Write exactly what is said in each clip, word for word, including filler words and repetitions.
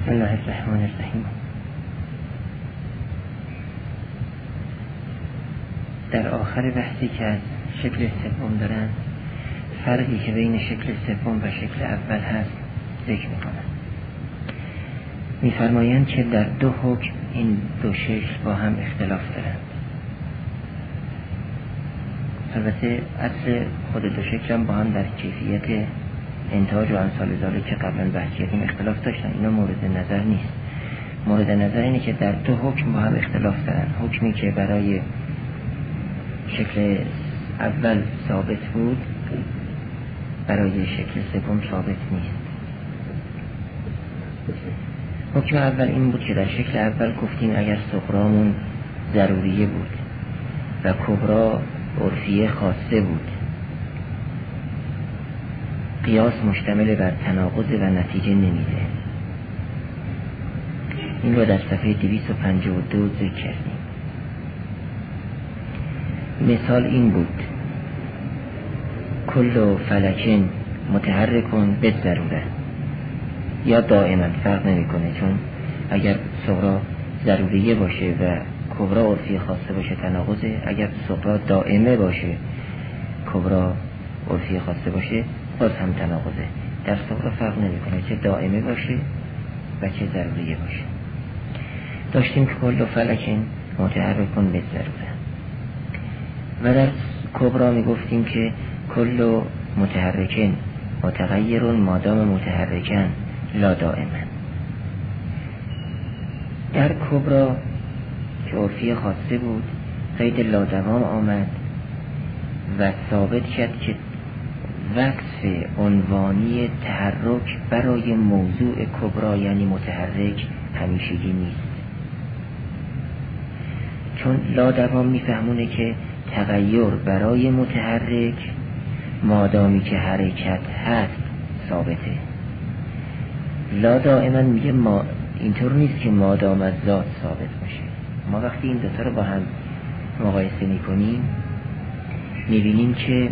بسم الله الرحمن الرحیم. در آخر بحثی که از شکل سوم دارن، فرقی که بین شکل سوم و شکل اول هست ذکر میکنن. میفرمایند که در دو حکم این دو شکل با هم اختلاف دارند. البته اصل خود دو شکل هم با هم در کیفیت انتاج و امثال ذالک که قبلا بحث کردیم اختلاف داشتن. اینا مورد نظر نیست. مورد نظر اینه که در دو حکم با هم اختلاف دارن. حکمی که برای شکل اول ثابت بود برای شکل سوم ثابت نیست. حکم اول این بود که در شکل اول گفتیم اگر صغرامون ضروریه بود و کبرا عرفیه خاصه بود، قیاس مشتمل بر تناقض و نتیجه نمیده. این رو در صفحه دویست و پنجاه و دو ذکر کردیم. مثال این بود: کل فلکن متحرکن به ضروره، یا دائما فرق نمیکنه، چون اگر صغرا ضروریه باشه و کبرا عرفی خاصه باشه تناقضه، اگر صغرا دائمه باشه کبرا عرفی خاصه باشه باز هم تناقضه. در صغرا فرق نمیکنه چه دائمه باشه و چه ضروریه باشه. داشتیم که کل فلکن متحرکن به ضروره و در کبرا میگفتیم که کل متحرکن متغیرون مادام متحرکن لا دائما. در کبرا که عرفی خاصه بود قید لادوام آمد و ثابت کرد که وصف عنوانی تحرک برای موضوع کبرا یعنی متحرک همیشگی نیست، چون لادوام میفهمونه که تغییر برای متحرک مادامی که حرکت هست ثابته. لا دائما میگه ما اینطور نیست که مادام از ذات ثابت باشه. ما وقتی این دوتا رو با هم مقایسه میکنیم میبینیم که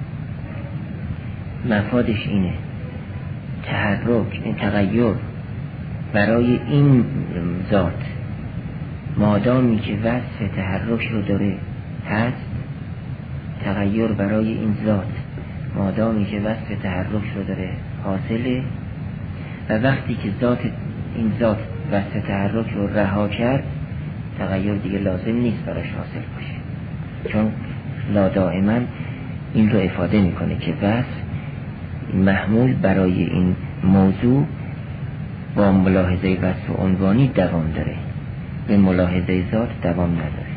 مفادش اینه: تحرک، این تغییر برای این ذات مادامی که وصف تحرک رو داره هست، تغییر برای این ذات مادامی که وصف تحرک رو داره حاصله، و وقتی که ذات این ذات وصف تحرک رو رها کرد تغییر دیگه لازم نیست براش حاصل باشه، چون لا دائما این رو افاده میکنه که وصف محمول برای این موضوع با ملاحظه وصف عنوانی دوام داره، به ملاحظه ذات دوام نداره.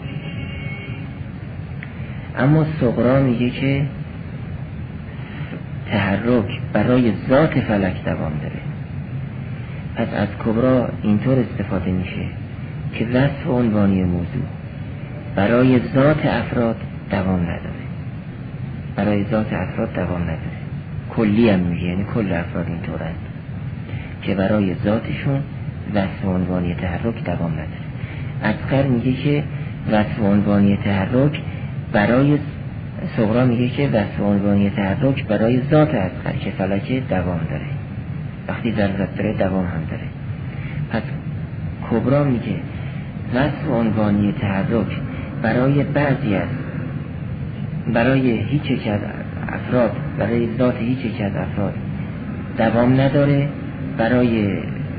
اما صغرا میگه که تحرک برای ذات فلک دوام داره. پس از کبرا اینطور استفاده میشه که وصف عنوانی موضوع برای ذات افراد دوام نداره، برای ذات افراد دوام نداره. کلی هم میگه، یعنی کل افراد اینطورند که برای ذاتشون وصف عنوانی تحرک دوام نداره. اصغر میگه که وصف عنوانی تحرک برای صغرا میگه که وصف عنوانی تحرک برای ذات اصغر که فلکه دوام داره، وقتی ضرورت داره دوام هم داره. پس کبرا میگه وصف عنوانی تحرک برای بعضی از برای هیچ یک از افراد برای ذات هیچ یک از افراد دوام نداره، برای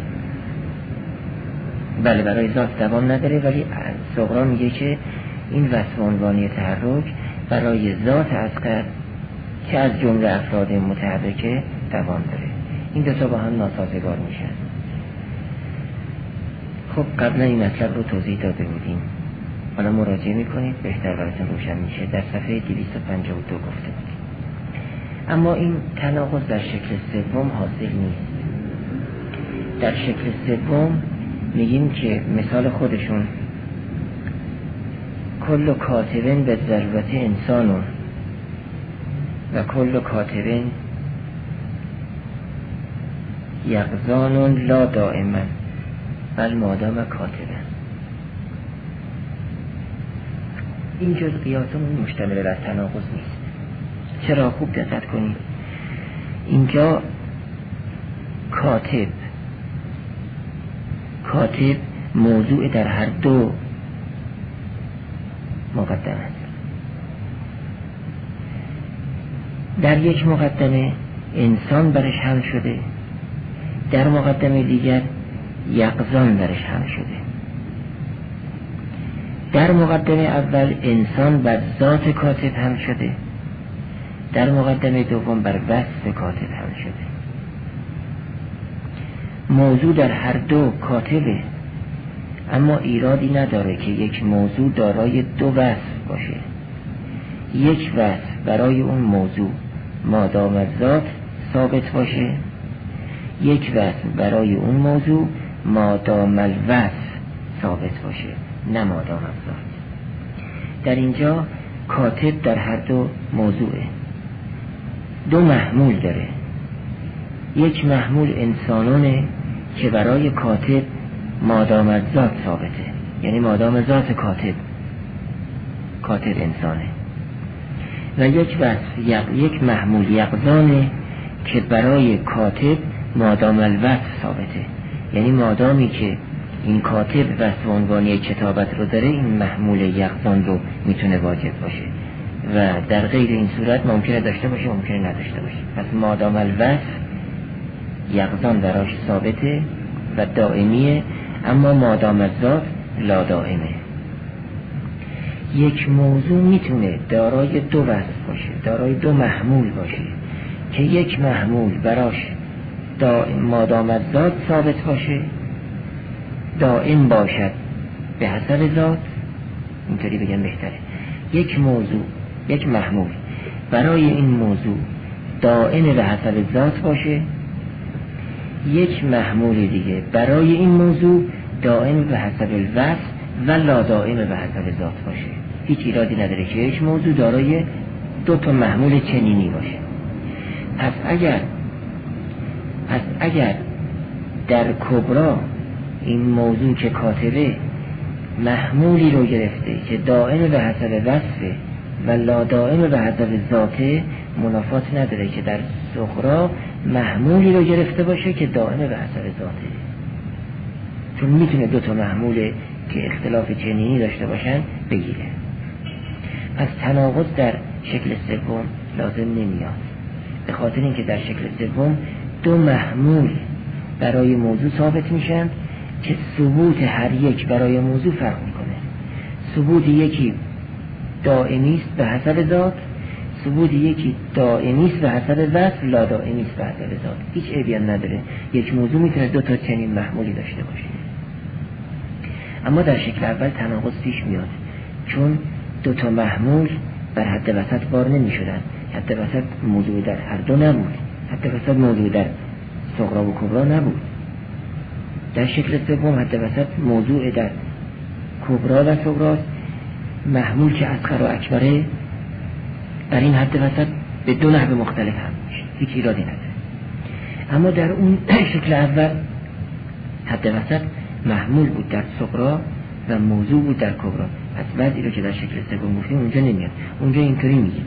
بله برای ذات دوام نداره، ولی صغرا میگه که این وصف عنوانی تحرک برای ذات اصغر که از جمله افراد متحرکه دوام داره. این دو تا با هم ناسازگار میشن. خب قبلا این مطلب رو توضیح داده بودیم، حالا مراجعه میکنید بهتر براتون روشن میشه. در صفحه دویست و پنجاه و دو گفته بودیم. اما این تناقض در شکل سوم حاصل نیست. در شکل سوم میگیم که مثال خودشون کل کاتبین به ضرورت انسانون و کل کاتبین یقظانون لا دائما بل مادام کاتبن. این جزئیاتمون مشتمل بر تناقض نیست. چرا؟ خوب دقت کنید. اینجا کاتب کاتب موضوع در هر دو مقدمه است. در یک مقدمه انسان برش حمل شده، در مقدمه دیگر یقظان برش حمل شده. در مقدمه اول انسان بر ذات کاتب حمل شده، در مقدمه دوم بر وصف کاتب حمل شده. موضوع در هر دو کاتبه، اما ایرادی نداره که یک موضوع دارای دو وصف باشه. یک وصف برای اون موضوع مادام الذات ثابت باشه، یک وصف برای اون موضوع مادام الوصف ثابت باشه، نه مادام الذات. در اینجا کاتب در هر دو موضوعه، دو محمول داره. یک محمول انسانونه که برای کاتب مادام الذات ثابته، یعنی مادام ذات کاتب کاتب انسانه. و یک وصف یک محمول یقظانه که برای کاتب مادام الوصف ثابته، یعنی مادامی که این کاتب وصف عنوانی کتابت رو داره، این محمول یقظان رو میتونه واجد باشه و در غیر این صورت ممکنه داشته باشه، ممکنه نداشته باشه. پس مادام الوصف یقظان براش ثابته و دائمیه، اما مادام الذات لا دائمه. یک موضوع میتونه دارای دو وصف باشه، دارای دو محمول باشه که یک محمول براش مادام الذات ثابت باشه، دائم باشد به حسب ذات، اینطوری بگم بهتره. یک موضوع یک محمول برای این موضوع دائم به حسب ذات باشه، یک محمول دیگه برای این موضوع دائم به حسب الوصف و لا دائم به حسب ذات باشه. هیچ ایرادی نداره که یک موضوع دارای دو تا محمول چنینی باشه. پس اگر پس اگر در کبرا این موضوع که کاتبه محمولی رو گرفته که دائم به حسب وصفه و لا دائم به حسب ذاته، منافات نداره که در صغرا محمولی رو گرفته باشه که دائم به حسب ذاته، چون میتونه دو تا محمول که اختلاف چنینی داشته باشن بگیره. پس تناقض در شکل سوم لازم نمیاد، به خاطر اینکه در شکل سوم دو محمول برای موضوع ثابت میشن که ثبوت هر یک برای موضوع فرق میکنه. ثبوت یکی دائمی است به حسب ذات، ثبوت یکی دائمی است به حسب وصف، لا دائمی است به حسب ذات. هیچ عیبی نداره، یک موضوع میتونه دو تا چنین محمولی داشته باشه. اما در شکل اول تناقض پیش میاد، چون دو تا محمول بر حد وسط بار نمی شدن. حد وسط موضوع در هر دو نبود، حد وسط موضوع در صغرا و کبرا نبود. در شکل سوم حد وسط موضوع در کبرا و صغراست، محمول که اصغر و اکبره در این حد وسط به دو نحو مختلف هم میشه، هیچ ایرادی نداره. اما در اون شکل اول حد وسط محمول بود در صغرا و موضوع بود در کبرا. پس بعضی رو که در شکل سوم گفتیم اونجا نمیاد. اونجا اینطوری میگیم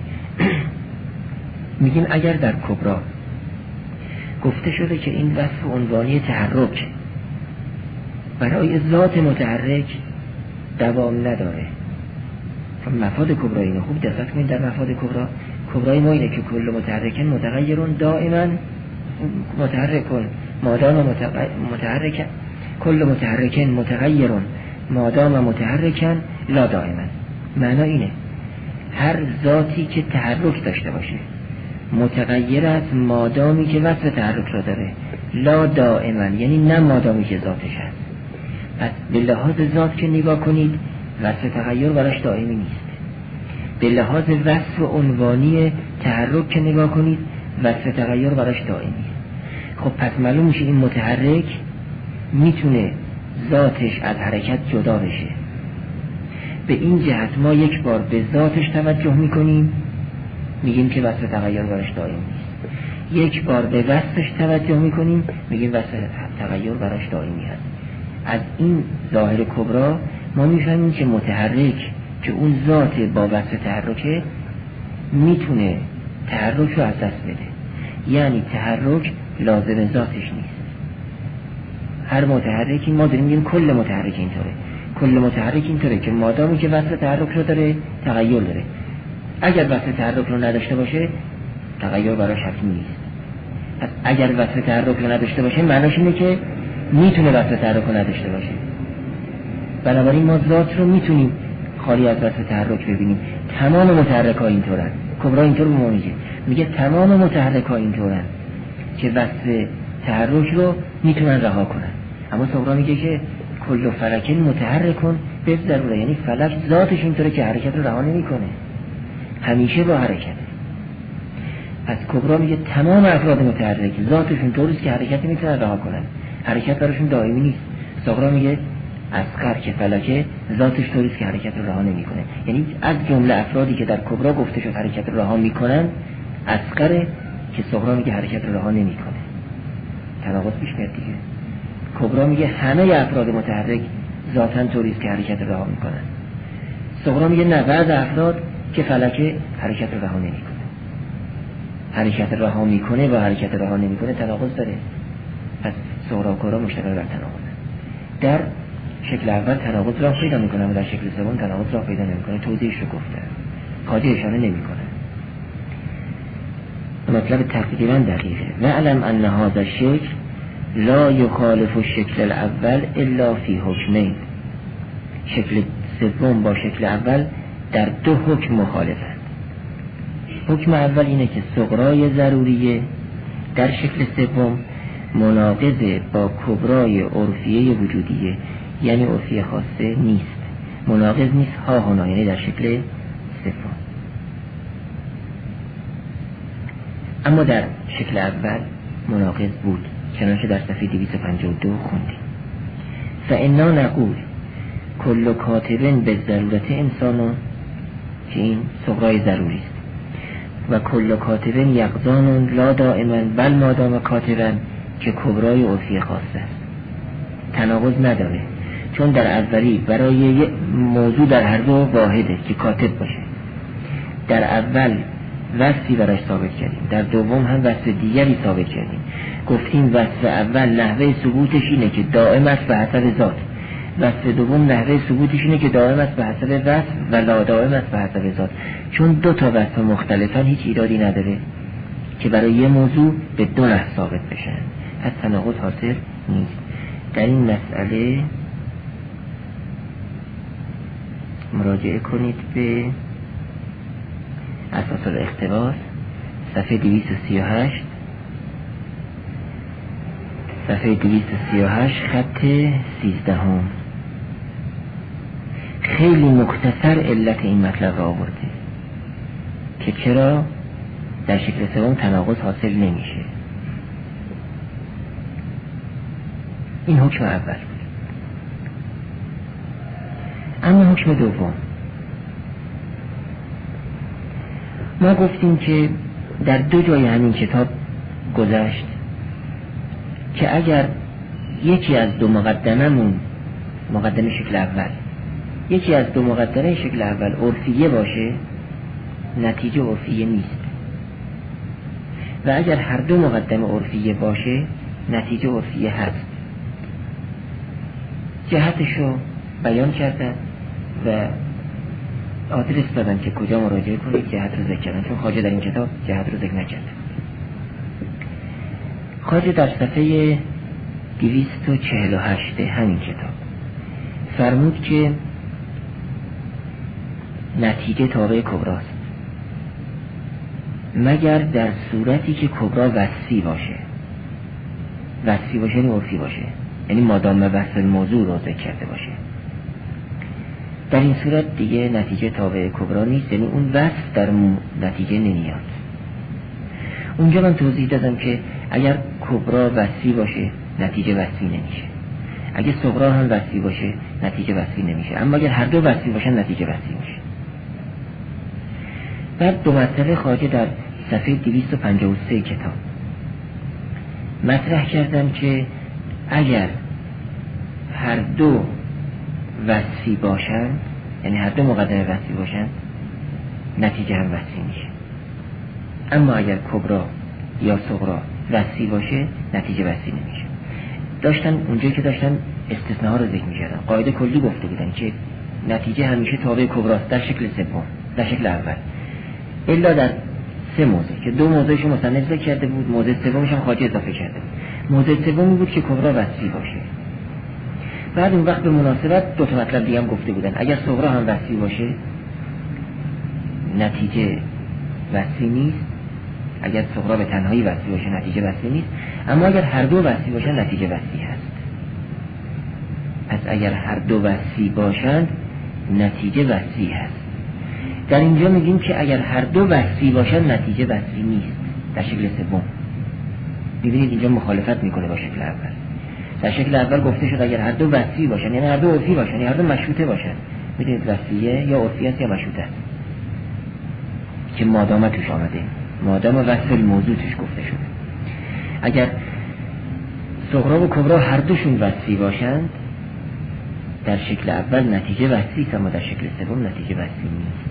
میگیم اگر در کبرا گفته شده که این وصف عنوانی تحرک برای ذات متحرک دوام نداره، مفاد کبرا اینه. خوب دقت کنید در مفاد کبرا، کبرای ما اینه که کل متحرکن متغیرون دائما متحرکون مادام متحرکن، کل متحرکن متغیرون مادام متحرکن لا دائما. معنا اینه هر ذاتی که تحرک داشته باشه متغیر است مادامی که وصف تحرک را داره، لا دائما یعنی نه مادامی که ذاتش هست. پس به لحاظ ذات که نگاه کنید وصف تغییر براش دائمی نیست، به لحاظ وصف عنوانی تحرک که نگاه کنید وصف تغییر براش دائمی. خب پس معلوم میشه این متحرک میتونه ذاتش از حرکت جدا بشه. به این جهت ما یک بار به ذاتش توجه میکنیم میگیم که وصف تغییر براش دائمی نیست، یک بار به وصفش توجه میکنیم میگیم وصف تغییر براش دائمی هست. از این ظاهر کبرا ما میفهمیم که متحرک که اون ذات با وصف تحرکه میتونه تحرک رو از دست بده، یعنی تحرک لازم ذاتش نیست. هر متحرکی ما داریم میگیم کل متحرک اینطوره. کل متحرک اینطوره که مادامی که وصل تحرک رو داره تغییر داره. اگر وصل تحرک رو نداشته باشه تغییر براش حتمی نیست. پس اگر وصل تحرک رو نداشته باشه معناش اینه که میتونه وصل تحرک رو نداشته باشه. بنابراین ما ذات رو میتونیم خالی از وصل تحرک ببینیم. تمام متحرک‌ها اینطورن. کبرا اینطور به ما میگه میگه تمام متحرک‌ها اینطورن که وصل تحرک رو میتونن رها کنن. اما صغرا میگه که کل فلکن متحرکن به ضروره، یعنی فلک ذاتش اینطوره که حرکت رو رها نمیکنه، همیشه با حرکت. پس کبرا میگه تمام افراد متحرک ذاتشون طوریست که حرکت میتونن رها کنن، حرکت براشون دائمی نیست. صغرا میگه اصغر که فلکه ذاتش طوریست که حرکت رو رها نمیکنه، یعنی از جمله افرادی که در کبرا گفته شد حرکت رو رها میکنن اصغره که صغرا میگه حرکت رو رها نمیکنه. تناقض پیش میاد دیگه. کبرا میگه همه افراد متحرک ذاتاً طوریست که حرکت رو رها میکنن. صغرا میگه نه، بعض افراد که فلکه حرکت رو رها نمیکنه. حرکت رها میکنه و حرکت رها نمیکنه تناقض داره. پس صغرا و کبرا مشترک در تناقض. در شکل اول تناقض راه پیدا میکنه و در شکل سوم تناقض راه پیدا نمیکنه. توضیحش رو گفته. خواجه اشاره نمیکنه. مطلب تقریبا دقیقه. وعلم ان هذا الشکل لا یخالف الشکل الاول الا فی حکمین. شکل سوم با شکل اول در دو حکم مخالفند. حکم اول اینه که صغرای ضروریه در شکل سوم مناقض با کبرای عرفیه وجودیه، یعنی عرفیه خاصه نیست، مناقض نیست ها هنا، یعنی در شکل سوم. اما در شکل اول مناقض بود، چنانچه در صفحه دویست و پنجاه و دو خوندیم. فانا نقول کل کاتبن به ضرورت انسانون، که این صغرای ضروری است، و کل کاتبن یقظانون لا دائما بل مادام کاتبن، که کبرای عرفی خاصه است. تناقض نداره، چون در اولی برای یک موضوع در هر دو واحده که کاتب باشه. در اول وصفی براش ثابت کردیم، در دوم هم وصف دیگری ثابت کردیم. گفتیم وصف اول نحوه ثبوتش اینه که دائم است به حسب ذات، وصف دوم نحوه ثبوتش اینه که دائم است به حسب وصف و لا دائم است به حسب ذات. چون دو تا وصف مختلفن هیچ ایرادی نداره که برای یه موضوع به دو نحو ثابت بشن، پس تناقض حاصل نیست. در این مسئله مراجعه کنید به اساس الاقتباس صفحه دویست و سی و هشت، صفحه دویست و سی و هشت خط سیزده هم. خیلی مختصر علت این مطلب را آورده که چرا در شکل سوم تناقض حاصل نمیشه. این حکم اول بود. اما حکم دوم، ما گفتیم که در دو جای همین کتاب گذشت که اگر یکی از دو مقدممون، مقدمه شکل اول، یکی از دو مقدمه شکل اول عرفیه باشه، نتیجه عرفیه نیست، و اگر هر دو مقدمه عرفیه باشه نتیجه عرفیه هست. جهتشو بیان کردن و آدرس دادن که کجا مراجعه کنید، جهت رو ذکر کردن، چون خواجه در این کتاب جهت رو ذکر نکرد. خواجه در صفحه دویست و چهل و هشت همین کتاب فرمود که نتیجه تابع کبراست مگر در صورتی که کبرا وصفی باشه. وصفی باشه یعنی عرفی باشه، یعنی مادام وصف موضوع رو ذکر کرده باشه. در این صورت دیگه نتیجه تابع کبرا نیست، یعنی اون وصف در نتیجه نمیاد. اونجا من توضیح دادم که اگر کبرا وصفی باشه نتیجه وصفی نمیشه، اگه صغرا هم وصفی باشه نتیجه وصفی نمیشه، اما اگر هر دو وصفی باشن نتیجه وصفی میشه. بعد دو مسئله خواجه در صفحه دویست و پنجاه و سه کتاب مطرح کردم که اگر هر دو وصفی باشن، یعنی هر دو مقدمه وصفی باشن، نتیجه هم وصفی میشه. اما اگر کبرا یا صغرا وصفی باشه نتیجه وصفی نمیشه. داشتن اونجایی که داشتن استثناء رو ذکر می‌کردن، قاعده کلی گفته بودن که نتیجه همیشه تابع کبراست در شکل سوم، در شکل اول، الا در سه موضع که دو موضعش مصنف ذکر کرده بود، موضع سومش هم خواجه اضافه کرده. موضع سومی بود که کبرا وصفی باشه. بعد اون وقت به مناسبت دو تا مطلب دیگه هم گفته بودن، اگر صغرا هم وصفی باشه نتیجه وصفی نیست، اگر صغرا به تنهایی وصفی باشه نتیجه وصفی نیست، اما اگر هر دو وصفی باشن نتیجه وصفی هست. پس اگر هر دو وصفی باشند نتیجه وصفی هست. در اینجا میگیم که اگر هر دو وصفی باشن نتیجه وصفی نیست در شکل سوم. ببینید اینجا مخالفت میکنه با شکل اول. در شکل اول گفته شد اگر هر دو وصفی باشن، یعنی هر دو عرفی باشن، یعنی هر دو مشروطه باشن. میدونید وصفیه یا عرفی است یا مشروطه است که مادام توش آمده، مادام وصف الموضوع توش گفته شده. اگر صغرا و کبرا هر دوشون وصفی باشند در شکل اول نتیجه وصفی است، اما در شکل سوم نتیجه وصفی نیست،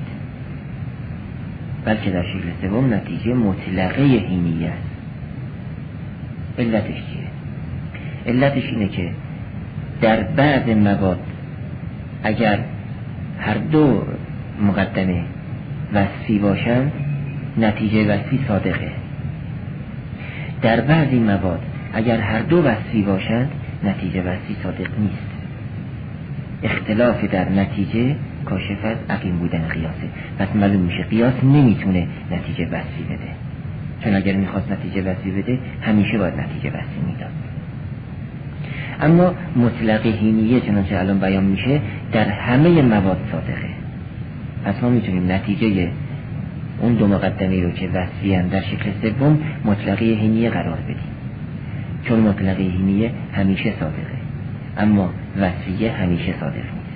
بلکه در شکل سوم نتیجه مطلقه حینیه است. علتش چیه؟ علتش اینه که در بعض مواد اگر هر دو مقدمه وصفی باشند نتیجه وصفی صادقه. در بعضی مواد اگر هر دو وصفی باشند نتیجه وصفی صادق نیست. اختلاف در نتیجه کاشف از عقیم بودن قیاسه. پس معلوم میشه قیاس نمیتونه نتیجه وصفی بده، چون اگر میخواست نتیجه وصفی بده همیشه باید نتیجه وصفی میداد. اما مطلق حینیه چنانچه الان بیان میشه در همه مواد صادقه. پس ما میتونیم نتیجه اون دو مقدمه رو که وصفی هم در شکل سوم مطلقه حینیه قرار بدیم، چون مطلقه حینیه همیشه صادقه اما وصفیه همیشه صادق نیست.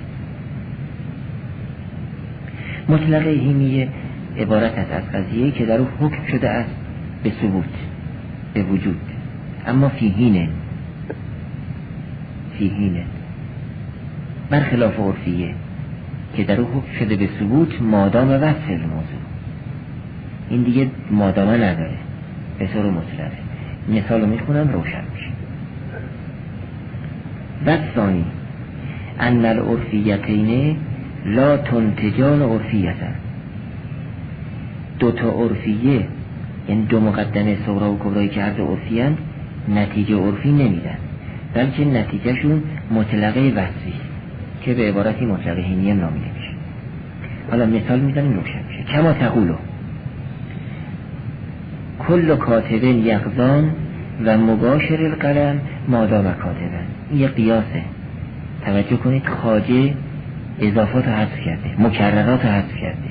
مطلقه حینیه عبارت است از قضیه که در او حکم شده است به ثبوت، به وجود، اما فی حینه فی حینه برخلاف عرفیه که در او حکم شده به ثبوت مادام وصف الموضوع. این دیگه مادامه نداره، به طور مطلقه. مثال رو میخونم روشن میشه. و ثانی ان العرفیتین لا تنتجان عرفیتن. دو تا عرفیه، یعنی دو مقدمه صغرا و کبرایی که هر دو عرفی‌اند نتیجه عرفی نمیدن، بلکه نتیجهشون مطلقه وصفی که به عبارتی مطلقه حینیه نامیده میشه. حالا مثال میزنیم روشن میشه. کما تقولو کل کاتب یقظان و مباشر القلم مادام کاتبن. این یه قیاسه. توجه کنید خواجه اضافات رو حذف کرده، مکررات رو حذف کرده.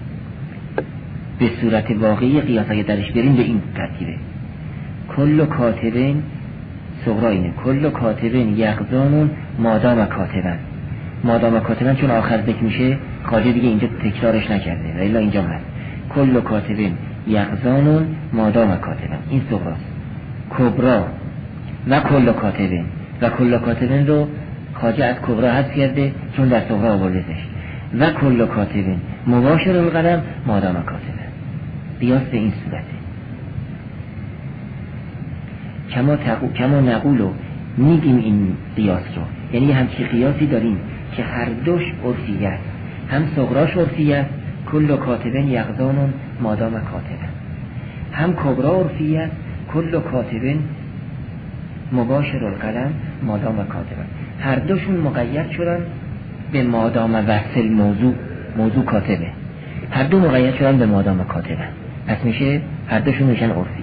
به صورت واقعی قیاس اگه درش بریم به این ترتیبه: کل کاتبین صغرا اینه، کل کاتبین یقظانون مادام کاتبن. مادام کاتبن چون آخر ذکر میشه خواجه دیگه اینجا تکرارش نکرده و الا اینجا هست کل کاتبین یقظانون مادام کاتبن. این صغراست. کبرا و کل کاتبین و کل کاتبین رو خواجه از کبرا حذف کرده چون در صغرا آوردهش. و کل کاتبین مباشر القلم مادام کاتبن. قیاس به این صورته. کما تقو... کما نقولو میگیم این قیاس رو، یعنی همچی قیاسی داریم که هر دوش عرفیت، هم صغراش عرفیت کل کاتبین یقظانون مادام کاتبن، هم کبرا عرفیت کل کاتبین مباشر القلم مادام کاتبن. هر دوشون مقید شدن به مادام وصل موضوع، موضوع کاتبه. هر دو مقید شدن به مادام کاتبن، پس میشه هر دوشون میشن عرفی.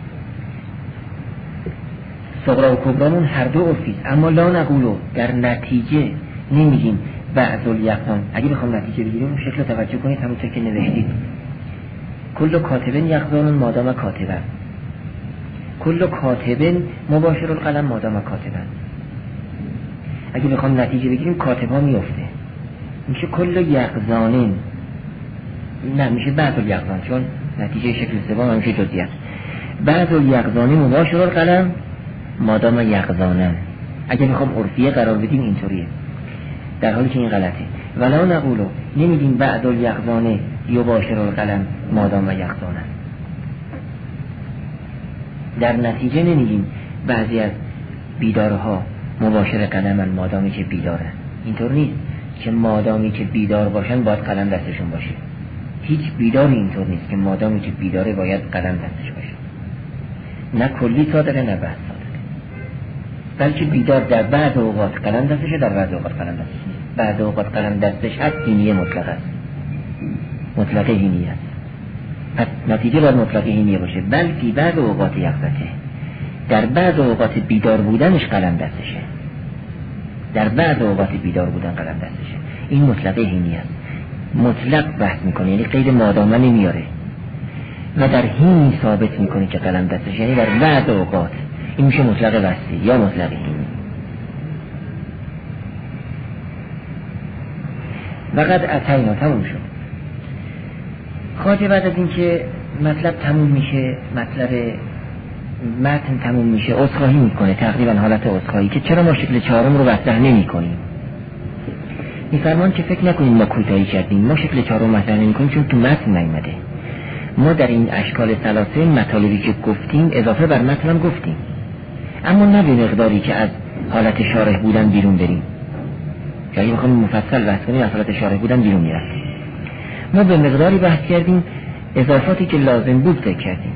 صغرا و کبرامون هر دو عرفی، اما لا نقولو در نتیجه نمیگیم بعض الیقظان. اگه بخوام نتیجه بگیریم شکل توجه کنید همونطور که نوشتید: کل کاتبین یقظانون مادام کاتبن، کل کاتبین مباشر القلم مادام کاتبن. اگه بخوام نتیجه بگیریم کاتب ها میفته، میشه کل یقظانین، نه میشه بعض الیقظان، چون نتیجه شکل سوم همیشه جزئیات. بعض الیقظانی مباشر القلم مادام یقظانن. اگه بخوام عرفیه قرار بدیم اینطوریه، در حالی که این غلطه. ولا نقولو نمیگیم بعد الیقظانه یباشر القلم مادام یقظانن. در نتیجه نمیگیم بعضی از بیدارها مباشر قلمن مادامی که بیدارن. اینطور نیست که مادامی که بیدار باشن باید قلم دستشون باشه. هیچ بیداری اینطور نیست که مادامی که بیداره باید قلم دستش باشه. نه کلی صادقه نه بحث صادقه، بلکه بیدار در بعض اوقات قلم دستشه، در بعض اوقات قلم دستش نیست. بعض اوقات قلم دستش هست، هینیه مطلق است، مطلقه هینیه است. پس نتیجه باید مطلقه هینیه باشه. بلکه بعض اوقات یقظته، در بعض اوقات بیدار بودنش قلم دستشه، در بعض اوقات بیدار بودن قلم دستشه. این مطلقه هینیه است. مطلق بحث میکنه، یعنی قید مادامه نمیاره و در هینی ثابت میکنه که قلم دستشه، یعنی در بعض اوقات. این میشه مطلق وصلی یا مطلق هینی. وقد اتینا تموم شد. خواجه بعد از این که مطلب تموم میشه، مطلب متن تموم میشه، عذرخواهی میکنه، تقریبا حالت عذرخواهی که چرا ما شکل چهارم رو مطرح نمیکنیم. میفرمان که فکر نکنیم ما کوتاهی کردیم، ما شکل چهارم مطرح نمیکنیم چون تو متن نیامده. ما در این اشکال ثلاثه مطالبی که گفتیم اضافه بر متن هم گفتیم، اما نه به مقداری که از حالت شارح بودن بیرون بریم. اگه بخوام مفصل بحث کنیم از حالت شارح بودن بیرون میرفتیم. ما به مقداری بحث کردیم، اضافاتی که لازم بود ذکر کردیم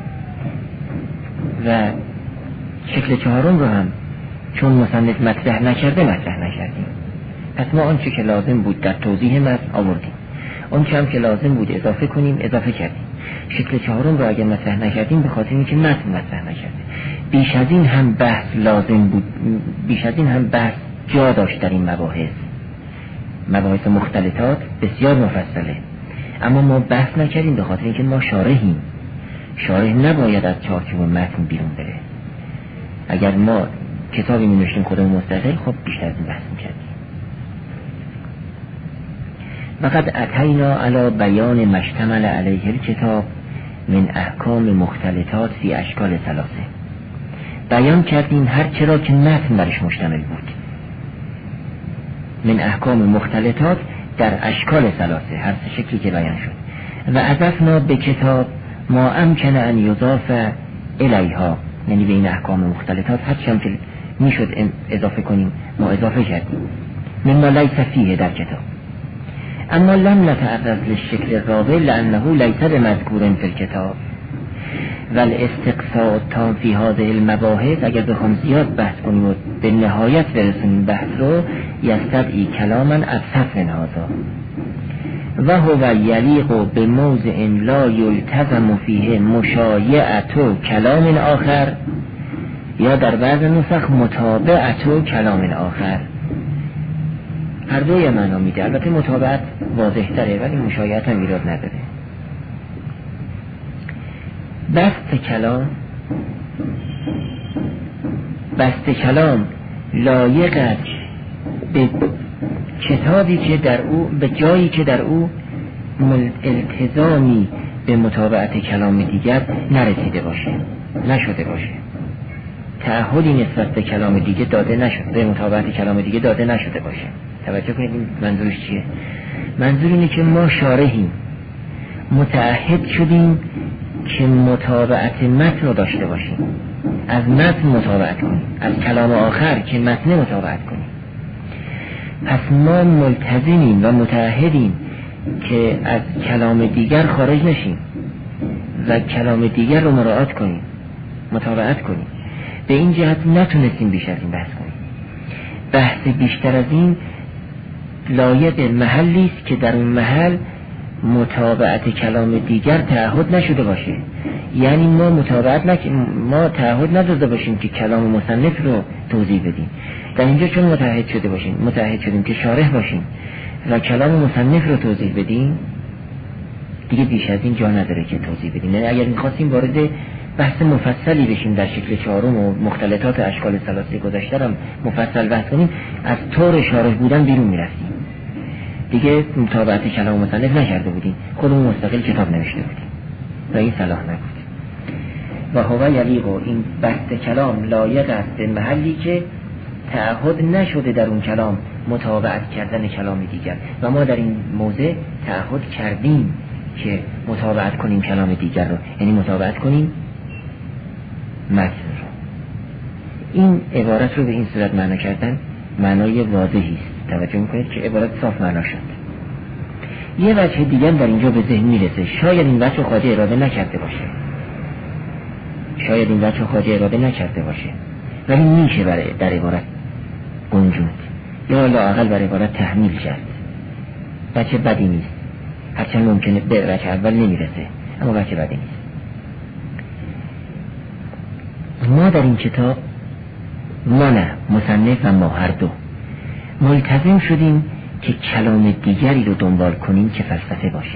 و شکل چهارم رو هم چون مصنف مطرح نکرده مطرح نکردیم. پس ما آنچه که لازم بود در توضیح متن آوردیم، آنچه هم که لازم بود اضافه کنیم اضافه کردیم. شکل چهارم رو اگر مطرح نکردیم به خاطر اینکه متن مطرح نکرده. بیش از این هم بحث لازم بود، بیش از این هم بحث جا داشت در این مباحث. مباحث مختلطات بسیار مفصله، اما ما بحث نکردیم به خاطر اینکه ما شارحیم. شارح نباید از چارچوب متن بیرون بره. اگر ما کتابی می نوشتیم خودمون مستقل، خب بیشتر از این بحث می‌کردیم. وقد اتینا علی بیان مشتمل علیه الکتاب من احکام مختلطات فی اشکال ثلاثه. بیان کردیم هر چرا که متن برش مشتمل بود، من احکام مختلطات در اشکال ثلاثه، هر سه شکلی که بیان شد. و اضفنا به کتاب ما امکن ان یضاف الیها، یعنی به این احکام مختلطات هر چی هم که میشد اضافه کنیم ما اضافه کردیم. مما لیس فیه در کتاب، اما لم نتعرض للشکل الرابع لانه لیس بمذکور فی الکتاب و الاستقصاء التام فی هذه المباحث. اگر بخوام زیاد بحث کنیم و به نهایت برسونیم بحث رو، یستدعی کلاما از صفن هذا و هو یلیق به موضع لا یلتزم فیه مشایعت کلام آخر، یا در بعض نسخ متابعت کلام آخر. هر دوی معنا میده. البته متابعت واضح تره ولی مشایعت هم ایراد نداره. بست کلام بست کلام لایق است به کتابی که در او، به جایی که در او التزامی به متابعت کلام دیگر نرسیده باشه، نشده باشه، تعهدی نسبت به کلام دیگه داده نشده، به متابعت کلام دیگه داده نشده باشه. توجه کنید این منظورش چیه؟ منظور اینه که ما شارحیم، متعهد شدیم که متابعت متن رو داشته باشیم، از متن متابعت کنیم، از کلام آخر که متن متابعت کنیم. پس ما ملتزمیم و متعهدیم که از کلام دیگر خارج نشیم و کلام دیگر رو مراعات کنیم، متابعت کنیم. به این جهت نتونستیم بیش از این بحث کنیم. بحث بیشتر از این لایق محلی است که در اون محل متابعت کلام دیگر تعهد نشده باشه. یعنی ما متابعت نک... ما تعهد نداده باشیم که کلام مصنف رو توضیح بدیم. در اینجا چون متعهد شده باشیم، متعهد شدیم که شارح باشیم و کلام مصنف رو توضیح بدیم، دیگه بیش از این جا نداره که توضیح بدیم. یعنی اگر می‌خواستیم وارد بحث مفصلی بشیم در شکل چهارم و مختلطات اشکال ثلاثه گذشته هم مفصل بحث کنیم، از طور شارح بودن بیرون می‌رفتیم. دیگه متابعت کلام مصنف نکرده بودیم، خودمون مستقل کتاب نوشته بودیم و این صلاح نبود. و هو یلیق، این بحث کلام لایق است به محلی که تعهد نشده در اون کلام متابعت کردن کلام دیگر و ما در این موضع تعهد کردیم که متابعت کنیم کلام دیگر رو، یعنی متابعت کنیم متن رو. این عبارت رو به این صورت معنا کردن معنای واضحی است. توجه میکنید که عبارت صاف معنا شد. یه وجه دیگه در اینجا به ذهن میرسه، شاید این وجه خواهد اراده نکرده باشه، شاید این وجه خواهد اراده نکرده باشه، ولی میشه برای در عبارت گنجوند یا لااقل بر عبارت تحمیل کرد. وجه بدی نیست، هرچند ممکنه به وجه اول نمیرسه، اما وجه بدی نیست. ما در این کتاب، ما نه، مصنف و ما هر دو ملتزم شدیم که کلام دیگری رو دنبال کنیم که فلسفه باشه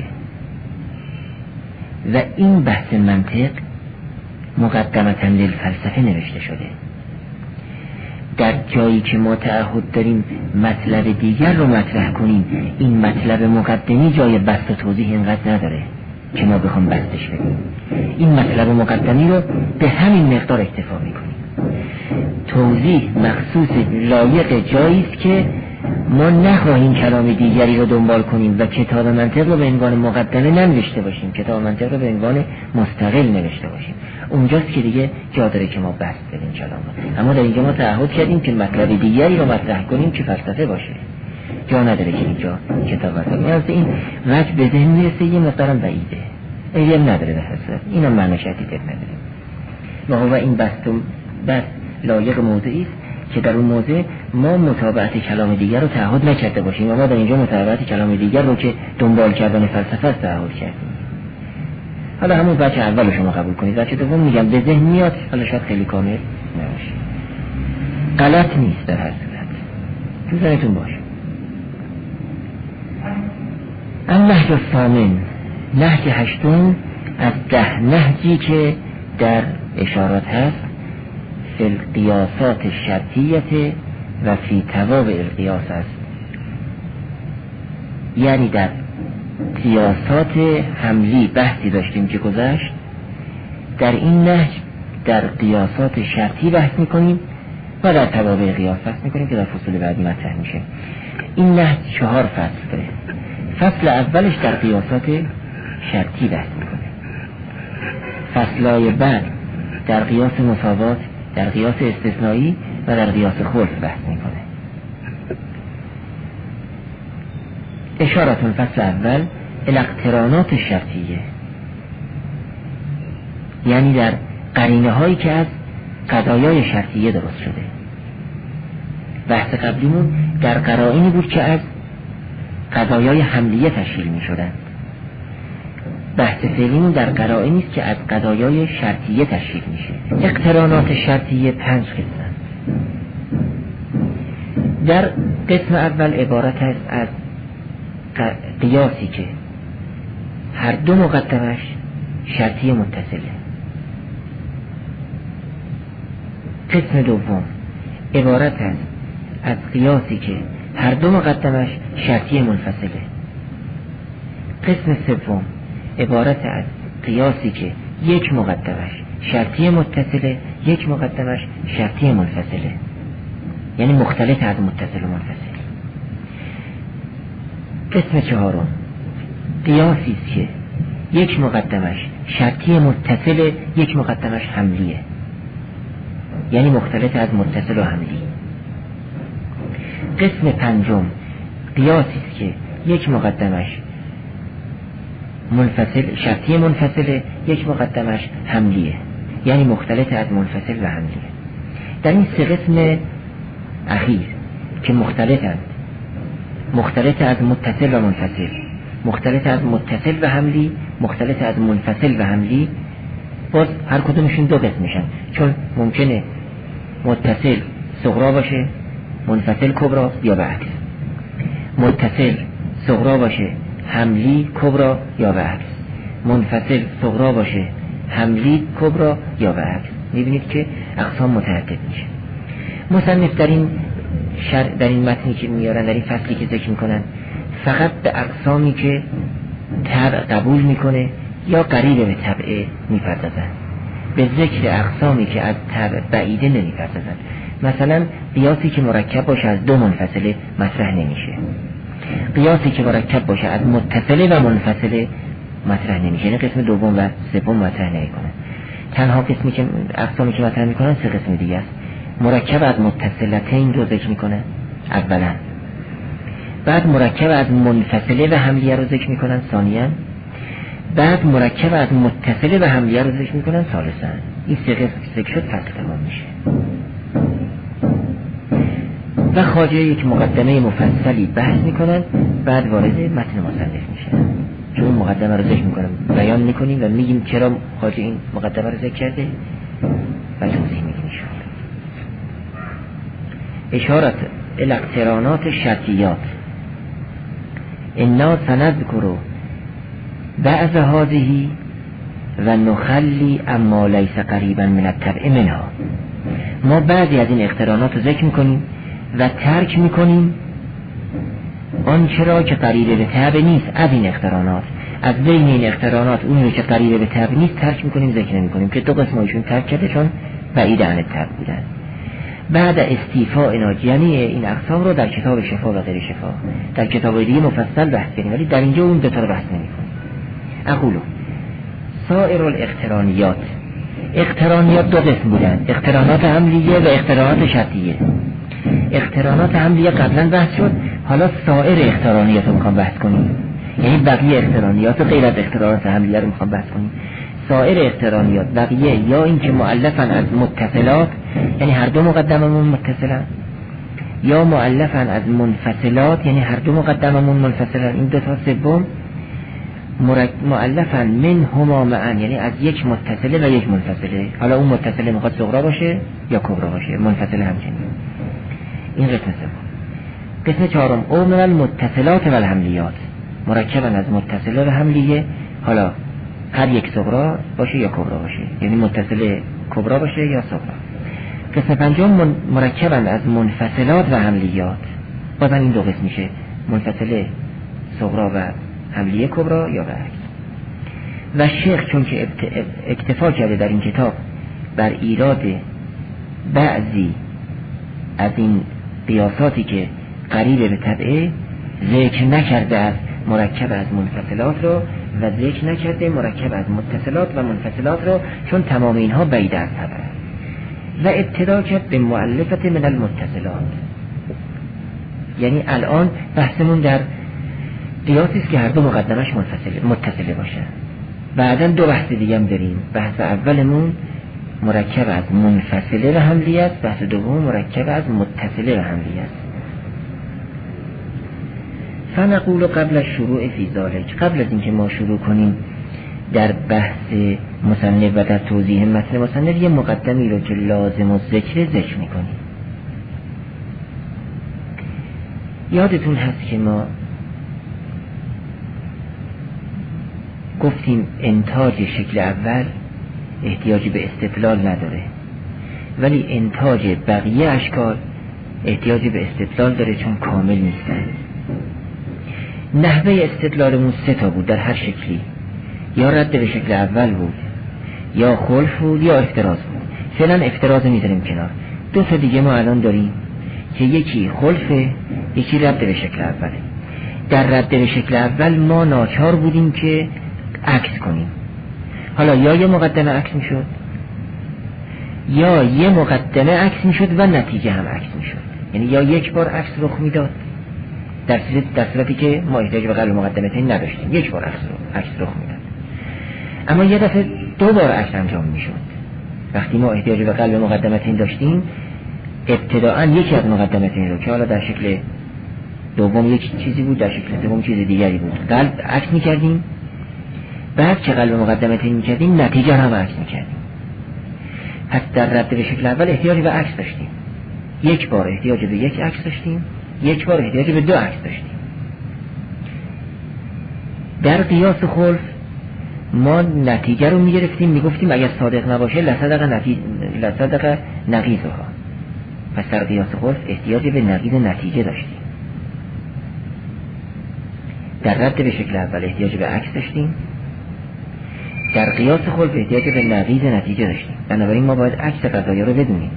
و این بحث منطق مقدمتاً للفلسفه نوشته شده. در جایی که ما تعهد داریم مطلب دیگر رو مطرح کنیم، این مطلب مقدمی جای بحث و توضیح اینقدر نداره که ما بخوام بحثش بدیم. این مطلب مقدمی رو به همین مقدار اکتفا میکنیم. توضیح مخصوص لایق جایی است که ما نخواهیم کلام دیگری رو دنبال کنیم و کتاب منطق رو به عنوان مقدمه ننوشته باشیم، کتاب منطق رو به عنوان مستقل نوشته باشیم. اونجاست که دیگه جا داره که ما بحث بدیم کلام رو. اما در اینجا ما تعهد کردیم که مطلب دیگری رو مطرح کنیم که فلسفه باشه. جا نداره که اینجا کتاب منطق. یعنی این وجه به ذهن میرسه، یه مقدارم بعیده، ایده نداره به حساب اینم معنی شدید نداره. و هو این بحث بس لایق موضوعی است که در اون موضوع ما متابعت کلام دیگر رو تعهد نکرده باشیم و ما در اینجا متابعت کلام دیگر رو که دنبال کردن فلسفه است تعهد کردیم. حالا همون بچه اول شما قبول کنید، بچه دوم میگم به ذهن میاد، حالا شاید خیلی کامل نباشه، غلط نیست در هر صورت، تو ذهنتون باشه. النهج الثامن، نهج هشتم از ده نهجی که در اشارات هست، فی القیاسات الشرطیه و فی توابع القیاس است. یعنی در قیاسات حملی بحثی داشتیم که گذشت، در این نهج در قیاسات شرطی بحث میکنیم و در توابع قیاس بحث میکنیم که در فصول بعدی مطرح میشه. این نهج چهار فصل داره. فصل اولش در قیاسات شرطی بحث میکنه، فصلای بعد در قیاس مساوات، در قیاس استثنایی و در قیاس خلف بحث میکنه. اشارتون فصل اول الاقترانات شرطیه، یعنی در قرینه هایی که از قضایای شرطیه درست شده. بحث قبلیمون در قرائنی بود که از قضایای حملیه تشکیل می شدن. بحث فعلیمون در قرائنی است که از قضایای شرطیه تشکیل میشه. اقترانات شرطیه پنج قسم. در قسم اول عبارت است از قیاسی که هر دو مقدمش شرطی متصله. قسم دوم عبارت است از قیاسی که هر دو مقدمش شرطی منفصله. قسم سوم عبارت از قیاسی که یک مقدمش شرطی متصله، یک مقدمش شرطی منفصله، یعنی مختلف از متصل و منفصل. قسم چهارم قیاسی است که یک مقدمش شرطی متصله، یک مقدمش حملیه، یعنی مختلف از متصل و حملی. قسم پنجم قیاسی است که یک مقدمش منفصل شرطی منفصله، یک مقدمش حملیه، یعنی مختلف از منفصل و حملیه. در این سه قسم اخیر که مختلفند، مختلف از متصل و منفصل، مختلف از متصل و حملی، مختلف از منفصل و حملی، باز هر کدومشون دو قسم میشن، چون ممکنه متصل صغرا باشه، منفصل کبرا، یا بعکس. متصل صغرا باشه، حملی کبرا، یا بعکس. منفصل صغرا باشه، حملی کبرا، یا بعکس. میبینید که اقسام متعدد میشه. مصنف در این شر... در این متنی که میارن، در این فصلی که ذکر میکنن، فقط به اقسامی که طبع قبول میکنه یا قریب به طبع میپردازن، به ذکر اقسامی که از طبع بعیده نمیپردازن. مثلا قیاسی که مرکب باشه از دو منفصله مطرح نمیشه، قیاسی که مرکب باشه از متصله و منفصله مطرح نمیشه، یعنی قسم دوم و سوم مطرح نمیکنه. تنها قسمی که اقسامی که مطرح میکنن سه قسم دیگه است: مرکب از متصلتین رو ذکر میکنن اولا، بعد مرکب از منفصله و حملیه رو ذکر میکنن ثانیا، بعد مرکب از متصله و حملیه رو ذکر میکنن ثالثا. این سه قسم ذکر شد فصل تمام میشه و خواجه یک مقدمه مفصلی بحث میکنن، بعد وارد متن مصنف میشن. چون مقدمه رو ذکر میکنم بیان میکنیم و میگیم چرا خواجه این مقدمه رو ذکر کرده و توضیح میگیم. اشارت الاقترانات شرطیات انا سنذکر بعض هذه و نخلی اما لیس قریبا من الطبع منها. ما بعضی از این اقترانات رو ذکر میکنیم و ترک میکنیم آنچه را که قریب به طبع نیست از این اقترانات. از بین این اقترانات اون رو که قریب به طبع نیست ترک میکنیم، ذکر نمیکنیم، که دو قسمایشون ترک کرده چون بعید عن الطبع بودن. بعد استیفاء اینا جمعی این اقسام رو در کتاب شفا و غیر شفا در کتاب دیگه مفصل بحث کنیم، ولی در اینجا اون دو تا رو بحث نمی‌کنیم. اقولو سائر الاقترانیات، اقترانیات دو قسم بودن، اقترانات حملیه و اقترانات شرطیه. اقترانات حملیه قبلا بحث شد، حالا سایر اقترانیات رو میخوام بحث کنیم، یعنی بقیه اقترانیات غیر از اقترانات حملیه رو میخوام بحث کنیم. سایر اقترانیات بقیه یا اینکه مؤلفن از متصلات، یعنی هر دو مقدممون متصلن، یا مؤلفن از منفصلات، یعنی هر دو مقدممون منفصلن. این دو تا سوم مؤلفن من هما معا، یعنی از یک متصله و یک منفصله. حالا اون متصله میخواد صغرا باشه یا کبرا باشه، منفصله همچنین. این قسم سوم. قسم چهارم او من المتصلات و الحملیات، مرکبن از متصله و حملیه، حالا هر یک صغرا باشه یا کبرا باشه، یعنی متصله کبرا باشه یا صغرا. قسم پنجم مرکبن از منفصلات و حملیات، بازم این دو قسم میشه، منفصله صغرا و حملیه کبرا یا برعکس. و شیخ چون که اکتفا کرده در این کتاب بر ایراد بعضی از این قیاساتی که قریب به طبعه، ذکر نکرده از مرکب از منفصلات رو و ذکر نکرده مرکب از متصلات و منفصلات رو، چون تمام اینها بعید از طبعه. و ابتدا کرد به مؤلفت من المتصلات، یعنی الان بحثمون در قیاسی است که هر دو مقدمش منفصله متصله باشه. بعداً دو بحث دیگه هم داریم. بحث اولمون مرکب از منفصله و حملیه است، بحث دوم مرکب از متصله و حملیه است. فنقول قبل شروع فی ذلک، قبل از اینکه ما شروع کنیم در بحث مصنف و در توضیح متن مصنف، یه مقدمی رو که لازم و ذکر ذکر میکنیم. یادتون هست که ما گفتیم انتاج شکل اول احتیاجی به استدلال نداره، ولی انتاج بقیه اشکال احتیاجی به استدلال داره چون کامل نیستن. نحوه استدلالمون سه تا بود در هر شکلی، یا رد به شکل اول بود، یا خلف بود، یا افتراض بود. فعلا افتراض میذاریم کنار. دو تا دیگه ما الان داریم که یکی خلفه، یکی رد به شکل اوله. در رد به شکل اول ما ناچار بودیم که عکس کنیم. حالا یا یه مقدمه عکس میشد، یا یه مقدمه عکس میشد و نتیجه هم عکس میشد، یعنی یا یک بار عکس رخ میداد در صورتی در صورتی که ما احتیاج به قلب مقدمتین نداشتیم، یک بار عکس رو عکس رخ میداد. اما یه دفعه دو بار عکس انجام میشد. وقتی ما احتیاج به قلب مقدمتین داشتیم، ابتداءً یکی از مقدمتین رو که حالا در شکل دوم یک چیزی بود، در شکل سوم چیز دیگری بود، قلب عکس میکردیم. بعد که قلب مقدمتین میکردیم نتیجه هم عکس میکردیم. پس در رد به شکل اول احتیاج به عکس داشتیم، یک بار احتیاج به یک عکس داشتیم، یک بار احتیاج به دو عکس داشتیم. در قیاس خلف ما نتیجه رو میگرفتیم، میگفتیم اگر صادق نباشه لصدق نتیجه لصدق نقیضها. پس در قیاس خلف احتیاج به نقیض نتیجه داشتیم. در رد به شکل اول احتیاج به عکس داشتیم، در قیاس خلف احتیاج به نقیض نتیجه داشتیم. بنابراین ما باید عکس قضایا رو بدونیم،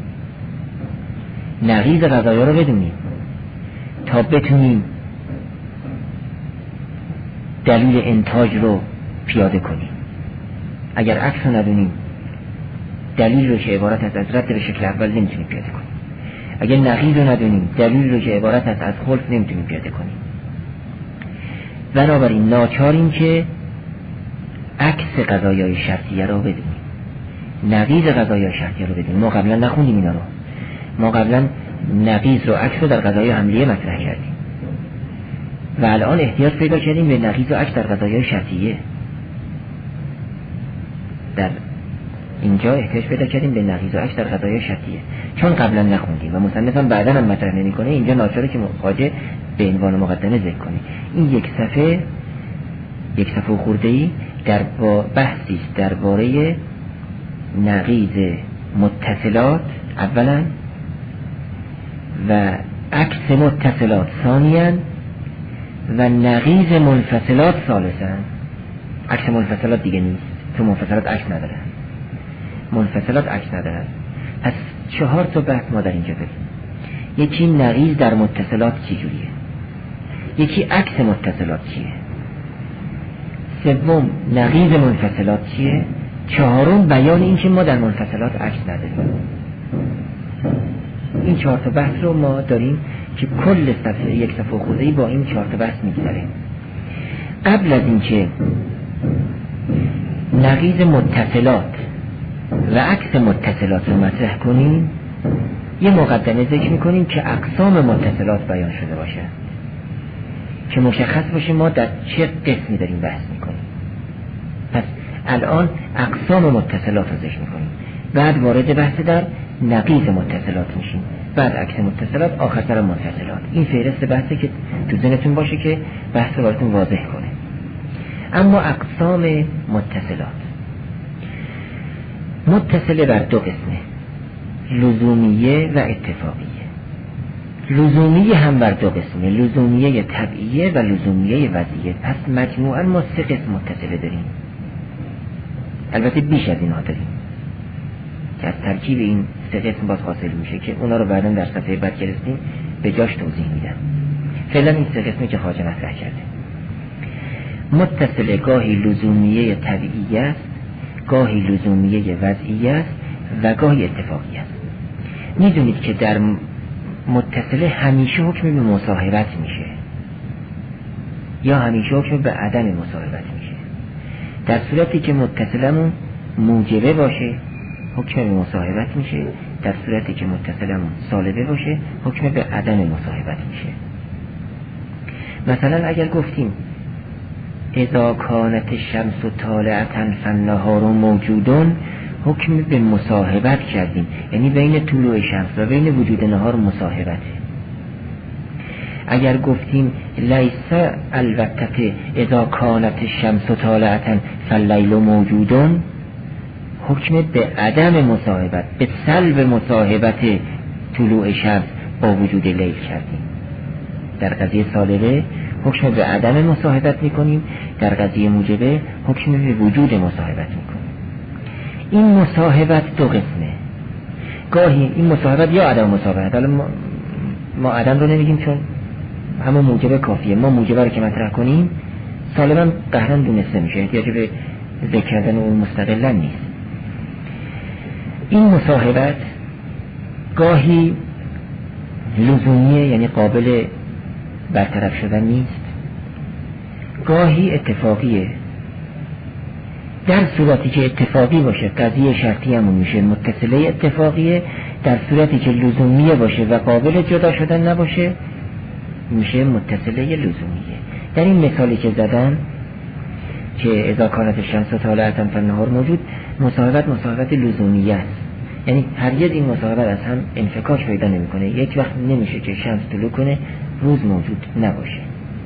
نقیض قضایا رو بدونیم تا بتونیم دلیل انتاج رو پیاده کنیم. اگر عکس رو ندونیم دلیل رو که عبارت از رد به شکل اول نمیتونیم پیاده کنیم. اگه نقیض رو ندونیم، دلیل رو که عبارت است از خلف نمیتونیم پیاده کنیم. بنابراین ناچاریم که عکس قضایای شرطیه رو بدونیم، نقیض قضایای شرطیه رو بدونیم. ما قبلا نخوندیم اینا رو، ما قبلا نقیض رو عکس رو در قضایای حملیه مطرح کردیم و الان احتیاج پیدا کردیم به نقیض و عکس در قضایای شرطیه. در اینجا احتیاج پیدا کردیم به نقیض و عکس در قضایای شرطیه، چون قبلا نخوندیم و مصنف هم بعدا هم مطرح نمی‌کنه. اینجا ناچاره که خواجه به عنوان مقدمه ذکر کنه. این یک صفحه یک صفحه خورده‌ای در بحثی است درباره نقیض متصلات اولا و عکس متصلات ثانیا و نقیض منفصلات ثالثا. عکس منفصلات دیگه نیست، تو منفصلات عکس نداره، منفصلات عکس نداره. پس چهار تا بحث ما در اینجا داریم. یکی نقیض در متصلات چی جوریه، یکی عکس متصلات چیه، سوم نقیض منفصلات چیه، چهارم بیان این که ما در منفصلات عکس نداریم. این چهار تا بحث رو ما داریم که کل صفحه یک صفحه خودی با این چهار تا بحث میگذره. قبل از اینکه نقیض متصلات و عکس متصلات رو مطرح کنیم، یه مقدمه ذکر میکنیم که اقسام متصلات بیان شده باشه، که مشخص باشه ما در چه قسمی داریم بحث میکنیم. پس الان اقسام متصلات رو ذکر میکنیم، بعد وارد بحث در نقیض متصلات میشیم، بعد عکس متصلات، آخر سر منفصلات. این فهرست بحثی که تو ذهنتون باشه که بحث رو براتون واضح کنه. اما اقسام متصلات، متصله بر دو قسمه، لزومیه و اتفاقیه. لزومیه هم بر دو قسمه، لزومیه طبیعیه و لزومیه وضعیه. پس مجموعاً ما سه قسم متصله داریم، البته بیش از اینها داریم که از ترکیب این سه قسم باز حاصل میشه که اونا رو بعداً در صفحه بعد گرفتیم به جاش توضیح میدم. فعلا این سه قسمی که خواجه مطرح کرده. متصله گاهی لزومیه طبیعی است، گاهی لزومیه وضعی است و گاهی اتفاقی است. میدونید که در متصله همیشه حکم به مصاحبت میشه یا همیشه حکم به عدم مصاحبت میشه. در صورتی که متصلمون موجبه باشه حکم به مصاحبت میشه، در صورتی که متصلمون سالبه باشه حکم به عدم مصاحبت میشه. مثلا اگر گفتیم اذا کانت الشمس طالعة فالنهار موجودون، حکم به مصاحبت کردیم، یعنی بین طلوع شمس و بین وجود نهار مصاحبته. اگر گفتیم لیس البته اذا کانت الشمس طالعة فاللیل موجودون، حکم به عدم مصاحبت، به سلب مصاحبت طلوع شمس با وجود لیل کردیم. در قضیه سالبه حکم به عدم مصاحبت میکنیم، در قضیه موجبه حکم به وجود مصاحبت میکنیم. این مصاحبت دو قسمه، گاهی این مصاحبت یا عدم مصاحبت، حالا ما, ما عدم رو نمیگیم چون همون موجبه کافیه، ما موجبه رو که مطرح کنیم سالبا قهرن دونسته میشه، احتیاج به ذکر کردن اون مستقلا نیست. این مصاحبت گاهی لزومیه، یعنی قابل برطرف شدن نیست، گاهی اتفاقیه. در صورتی که اتفاقی باشه قضیه شرطی همون میشه متصله اتفاقیه، در صورتی که لزومیه باشه و قابل جدا شدن نباشه میشه متصله لزومیه. در این مثالی که زدم که اذا کانت الشمس طالعة فالنهار موجود، مصاحبت مصاحبت لزومیه است، یعنی هرگز این مصاحبت از هم انفکاک پیدا نمیکنه. یک وقت نمیشه که شمس طلوع کنه روز موجود نباشه،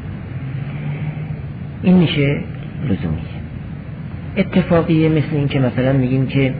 این میشه لزومیه. اتفاقیه مثل این که مثلا میگیم که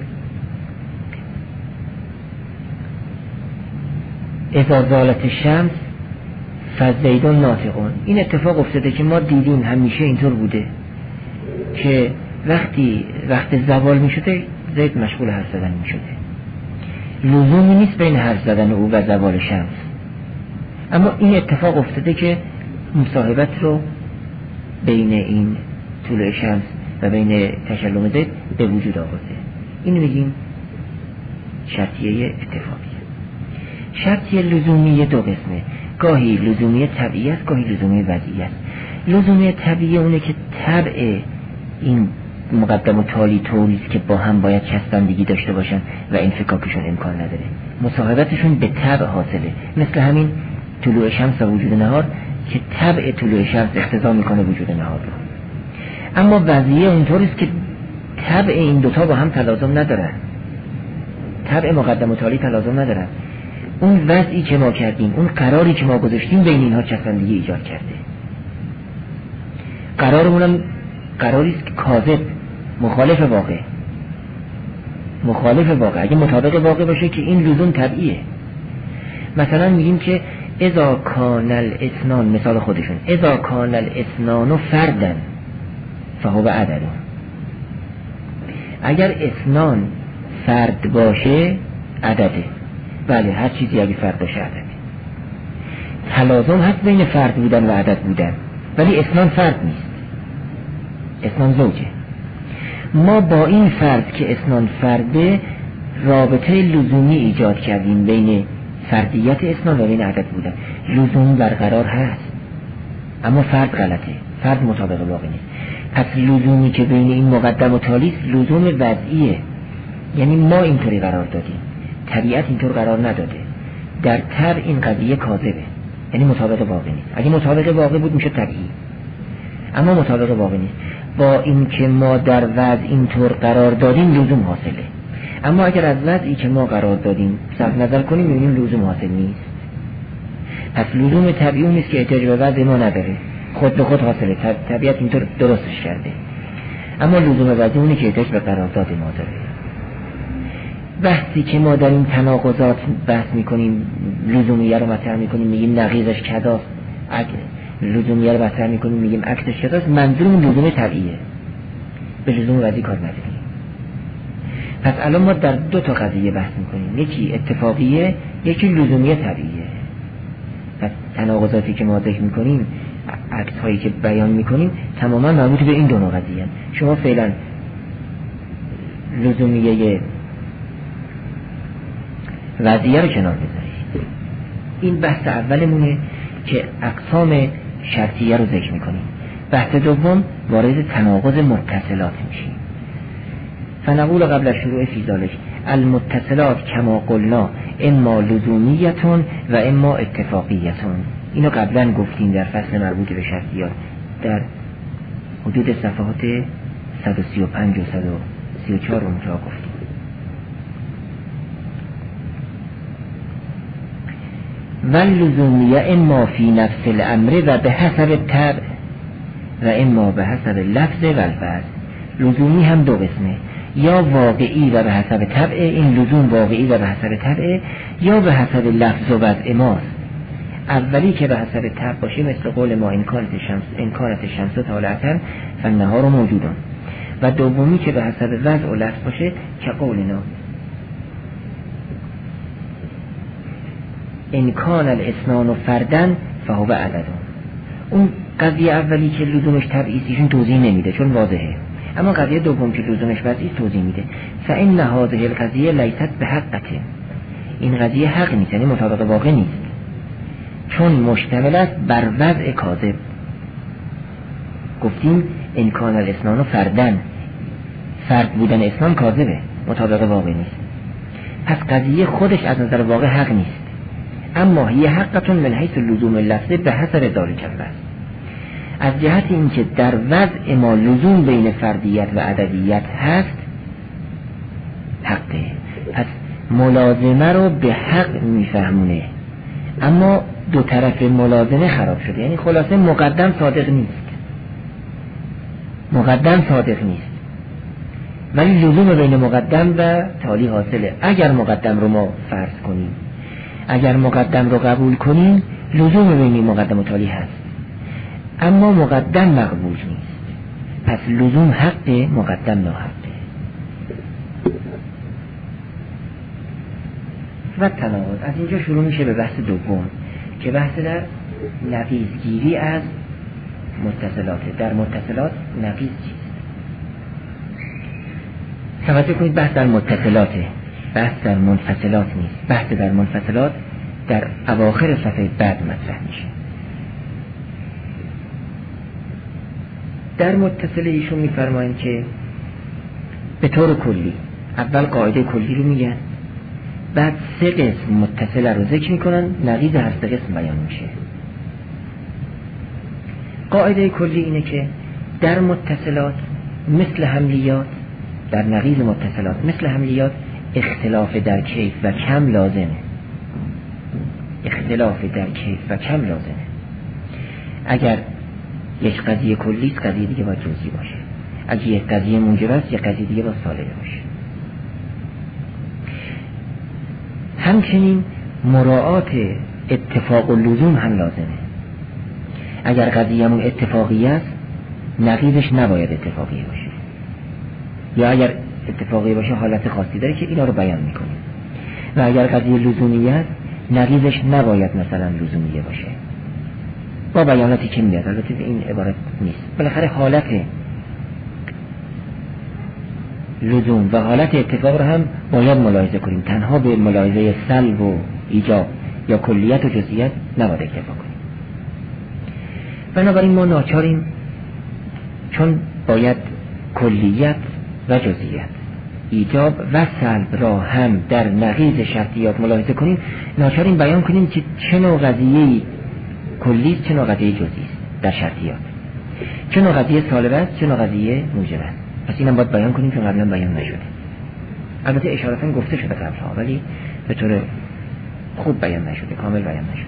اذا زالت الشمس فزیدون ناطقون، این اتفاق افتاده که ما دیدیم، همیشه اینطور بوده که وقتی وقت زوال میشده زید مشغول حرف زدن میشده، لزومی نیست بین حرف زدن او و زوال شمس، اما این اتفاق افتاده که مصاحبت رو بین این طلوع شمس و بین تشلم زید به وجود آورده. این میگیم شرطیه اتفاقیه. شرطی لزومی دو قسمه، گاهی لزومی طبیعی است، گاهی لزومی وضعی است. لزومی طبیعی اونه که طبع این مقدم و تالی طوریست که با هم باید چسبندگی داشته باشن و انفکاکشون امکان نداره، مصاحبتشون به طبع حاصله، مثل همین طلوع شمس و وجود نهار که طبع طلوع شمس اقتضا میکنه وجود نهار رو. اما وضعیه اینطوریست که طبع این دوتا با هم تلازم ندارن، طبع مقدم و تالی تلازم ندارن. اون وضعی که ما کردیم، اون قراری که ما گذاشتیم بین اینها چسبندگی ایجاد کرده. قرارمونم قراریست که کاذب، مخالف واقع، مخالف واقع. اگه مطابق واقع باشه که این لزوم طبیعیه. مثلا میگیم که اذا کان الاثنان، مثال خودشون، اذا کان الاثنان فردن فهو عدد. اگر اثنان فرد باشه عدده. بله، هر چیزی اگه فرد باشه عدده. تلازم هست بین فرد بودن و عدد بودن، ولی اثنان فرد نیست، اثنان زوجه. ما با این فرد که اثنان فرده رابطه لزومی ایجاد کردیم بین فردیت اثنان و بین عدد بودن. لزوم برقرار هست اما فرد غلطه، فرد مطابق واقع نیست. پس لزومی که بین این مقدم و تالی است لزوم وضعیه، یعنی ما اینطوری قرار دادیم، طبیعت اینطور قرار نداده. در طبع این قضیه کاذبه، یعنی مطابق واقع نیست. اگه مطابق واقع بود میشه طبیعی، اما مطابق واقع نیست. با این که ما در وضع اینطور قرار دادیم لزوم حاصله، اما اگر از وضعی که ما قرار دادیم صرف نظر کنیم میبینیم لزوم حاصل نیست. پس لزوم طبیعی نیست که احتیاج به وضع ما نداره، خود به خود حاصله، طبیعت اینطور درستش کرده. اما لزوم وضعی اونه که احتیاج به قرارداد ما داره. بحثی که ما در این تناقضات بحث میکنیم، لزومیه رو مطرح میکنیم میگیم نقیضش کداست، لزومیه رو مطرح میکنیم میگیم عکسش کداست، منظورمون لزوم طبیعیه، به لزوم وضعی کار نداریم. پس الان ما در دو تا قضیه بحث میکنیم، یکی اتفاقیه، یکی لزومیه طبیعیه. پس تناقضاتی که ما ذکر میکنیم، عکس هایی که بیان میکنیم تماما مربوط به این دو نوع قضیه. شما فعلا لزومیه وضعیه رو کنار بذارید. این بحث اولمونه که اقسام شرطیه رو ذکر میکنیم. بحث دوم وارد تناقض متصلات میشیم. فنقول قبل شروع فی ذلک المتصلات کما قلنا اما لزومیتون و اما اتفاقیتون. اینو قبلا گفتیم در فصل مربوط به شرطیات در حدود صفحات صد و سی و پنج و صد و سی و چهار اونجا گفتیم. واللزومیه اما فی نفس الامر و به حسب طبع و اما به حسب لفظ و الفاظ. لزومی هم دو قسمه، یا واقعی و به حسب طبع، این لزوم واقعی و به حسب طبع، یا به حسب لفظ و وضع ماست. اولی که به حسب طبع باشه مثل قول ما انکانت شمس انکانت شمس طالعتن فالنهار موجودان، و دومی که به حسب وضع و لفظ باشه که قولنا انکان الاثنان فردن فهو عددان. اون قضیه اولی که لزومش طبعیشون توضیح نمیده چون واضحه، اما قضیه دوم که لزومش وضعی توضیح میده. فإن هذه القضیه لیست به حقته، این قضیه حق نیست، یعنی مطابق واقع نیست، چون مشتمل است بر وضع کاذب. گفتیم انکان الاثنان فردن، فرد بودن اثنان کاذبه، مطابق واقع نیست. پس قضیه خودش از نظر واقع حق نیست، اما هی حقتون من حیث لزوم لفظه به حسب ذالک الوضع، از جهت اینکه در وضع ما لزوم بین فردیت و عددیت هست حقه. پس ملازمه رو به حق میفهمونه، اما دو طرف ملازمه خراب شده، یعنی خلاصه مقدم صادق نیست، مقدم صادق نیست، ولی لزوم بین مقدم و تالی حاصله. اگر مقدم رو ما فرض کنیم، اگر مقدم رو قبول کنیم، لزوم بین مقدم و تالی هست، اما مقدم مقبول نیست. پس لزوم حق، مقدم ناحقه. و تناقض از اینجا شروع میشه به بحث دوم که بحث در نقیضگیری از متصلاته. در متصلات نقیض چیست؟ توجه کنید، بحث در متصلاته، بحث در منفصلات نیست. بحث در منفصلات در اواخر صفحه بعد مطرح میشه. در متصل ایشون میفرمایند که به طور کلی اول قاعده کلی رو میگن، بعد سه قسم متصل رو ذکر میکنن، نقیض هر سه قسم بیان میشه. قاعده کلی اینه که در متصلات مثل حملیات، در نقیض متصلات مثل حملیات اختلاف در کیف و کم لازمه. اختلاف در کیف و کم لازمه. اگر یک قضیه کلی است، قضیه دیگه باید جزئی باشه. اگر یک قضیه موجب است، یک قضیه دیگه باید سالبه باشه. همچنین مراعات اتفاق و لزوم هم لازمه. اگر قضیه‌مون اتفاقی است، نقیضش نباید اتفاقی باشه، یا اگر اتفاقی باشه حالت خاصی داره که اینا رو بیان میکنیم. و اگر قضیه لزومی است، نقیضش نباید مثلا لزومیه باشه، با بیاناتی که میاد. البته این عبارت نیست. بالاخره حالت لزوم و حالت اتفاق رو هم باید ملاحظه کنیم. تنها به ملاحظه سلب و ایجاب یا کلیت و جزئیات نباید اکتفا کنیم. بنابراین ما ناچاریم، چون باید کلیت و جزئیات، ایجاب و سلب را هم در نقیض شرطیات ملاحظه کنیم، ناچاریم بیان کنیم که چه نوع قضیه کلی است، چه نوع قضیه جزئی است در شرطیات، چه نوع قضیه سالب است، چه نوع قضیه موجب است. پس اینم باید بیان کنیم که قبلا بیان نشده. البته اشارتا گفته شده قبلها، ولی به طور خوب بیان نشده، کامل بیان نشده.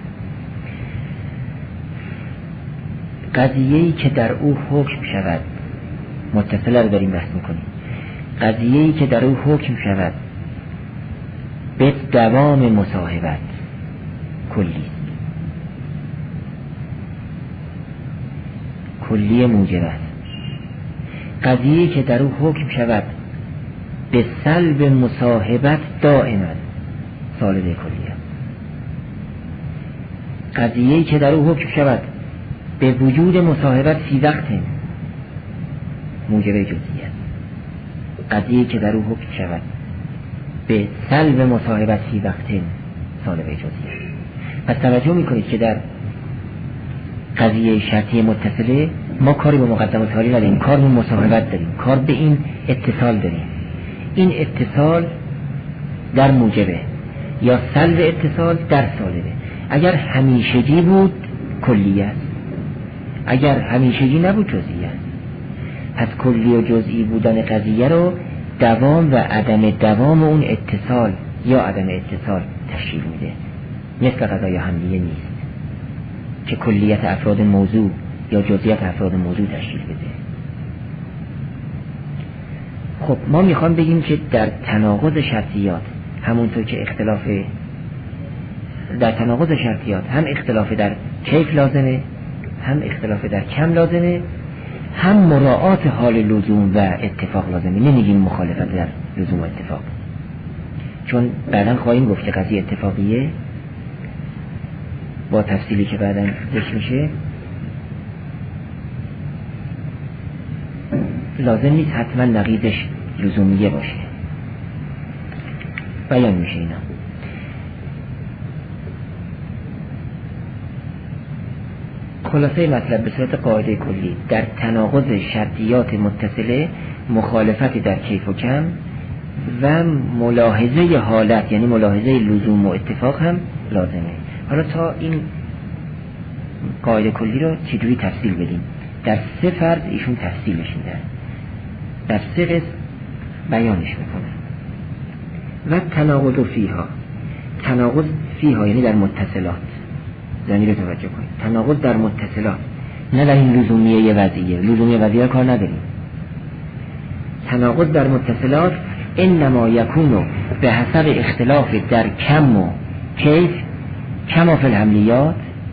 قضیه‌ای که در او حکم شود، متصله رو داریم بحث میکنیم، قضیه‌ای که در او حکم شود به دوام مصاحبت کلی است، کلی موجب است. قضیه‌ای که در او حکم شود به سلب مصاحبت دائما سالب کلی است. قضیه‌ای که در او حکم شود به وجود مصاحبت فی وقت موجب جزئی است. قضیه‌ای که در او حکم شود به سلب مصاحبت فی وقت سالب جزئی است. پس توجه میکنید که در قضیه شرطی متصله ما کاری به مقدمات حالی نداریم، کار به مصاحبت داریم، کار به این اتصال داریم. این اتصال در موجبه یا سلب اتصال در سالبه. اگر همیشگی بود کلی است، اگر همیشگی نبود جزئی است. پس کلی و جزئی بودن قضیه رو دوام و عدم دوام اون اتصال یا عدم اتصال تشکیل میده. مثل قضای حملیه نیست که کلیت افراد موضوع یا جزئیات افراد موضوع تشکیل بده. خب ما میخوام بگیم که در تناقض شرطیات، همونطور که اختلاف در تناقض شرطیات هم اختلاف در کیف لازمه، هم اختلاف در کم لازمه، هم مراعات حال لزوم و اتفاق لازمه. نمیگیم مخالفت در لزوم و اتفاق، چون بعداً خواهیم گفت که قضیه اتفاقیه با تفصیلی که بعداً ذکر میشه لازم نیست حتما نقیضش لزومیه باشه. بیان میشه اینا. خلاصه مطلب به صورت قاعده کلی، در تناقض شرطیات متصله مخالفت در کیف و کم و ملاحظه حالت، یعنی ملاحظه لزوم و اتفاق هم لازمه. حالا تا این قاعده کلی رو چجوری تفصیل بدیم؟ در سه فرض ایشون تفصیلش میده، در سه قسم بیانش میکنه. و تناقض فیها، تناقض فیها یعنی در متصلات، یعنی رو توجه کنید، تناقض در متصلات، نه در این لزومیه یه وضعیه، لزومیه وضعیه کار نداریم. تناقض در متصلات انما یکونو به حسب اختلاف در کم و کیف، کما فی الحملیات،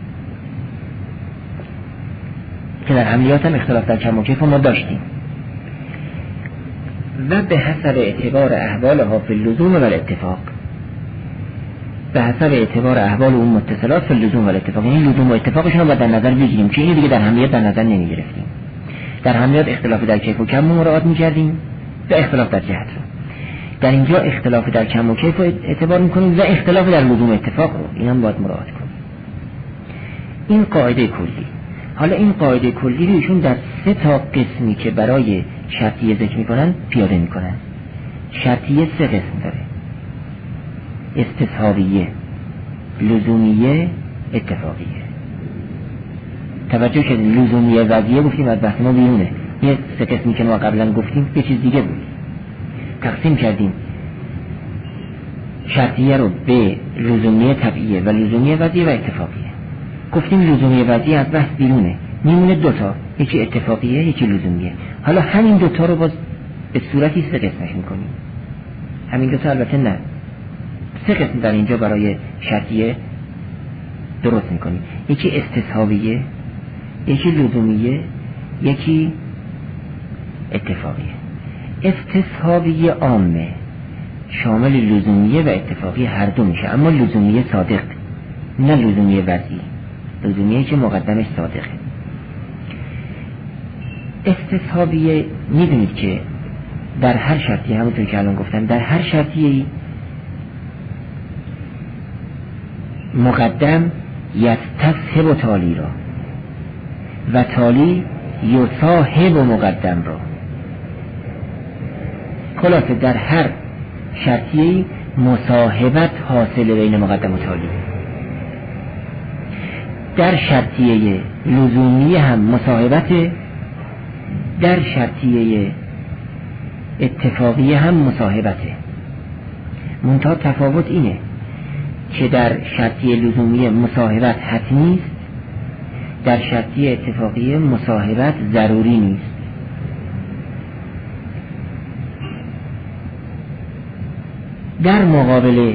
که در حملیات هم اختلاف در کم و کیف ما داشتیم، و به حسب اعتبار احوالها فی اللزوم و الاتفاق، به حسب اعتبار احوال اون متصلات فی اللزوم و الاتفاق. این لزوم و اتفاقشون رو باید در نظر بگیریم که اینو دیگه در حملیات در نظر نمی گرفتیم. در حملیات اختلاف در کیف و کم مراعات می کردیم و اختلاف در جهت رو. در اینجا اختلاف در کم و کیف رو اعتبار میکنیم و اختلاف در لزوم اتفاق رو، این هم باید مراعات کنیم. این قاعده کلی. حالا این قاعده کلی رو ایشون در سه تا قسمی که برای شرطیه ذکر میکنن پیاده میکنن. شرطیه سه قسم داره: استصحابیه، لزومیه، اتفاقیه. توجه کردین لزومیه وضعیه گفتیم از بحث ما بیرونه. یه سه قسمی که ما قبلا گفتیم یه چیز دیگه بود. تقسیم کردیم شرطیه رو به لزومیه طبیعیه و لزومیه وضعیه و اتفاقیه. گفتیم لزومیه وضعیه از بحث بیرونه، میمونه دوتا، یکی اتفاقیه یکی لزومیه. حالا همین دوتا رو باز به صورتی سه قسمش میکنیم. همین دوتا البته نه، سه قسم در اینجا برای شرطیه درست میکنیم. یکی استصحابیه، یکی لزومیه، یکی اتفاقیه. استصحابیه عامه، شامل لزومیه و اتفاقیه هر دو میشه، اما لزومیه صادق، نه لزومیه وضعی. لزومیه که مقدمش صادقه. استصحابیه میدونید که در هر شرطیه، همونطور که الان گفتم، در هر شرطیه مقدم یستصحب تالی را و تالی یصاحب مقدم را. خلاصه در هر شرطیه مصاحبت حاصل بین مقدم و تالی. در شرطیه لزومی هم مصاحبت، در شرطیه اتفاقیه هم مصاحبته. منتها تفاوت اینه که در شرطیه لزومی مصاحبت حتمی است، در شرطیه اتفاقیه مصاحبت ضروری نیست. در مقابل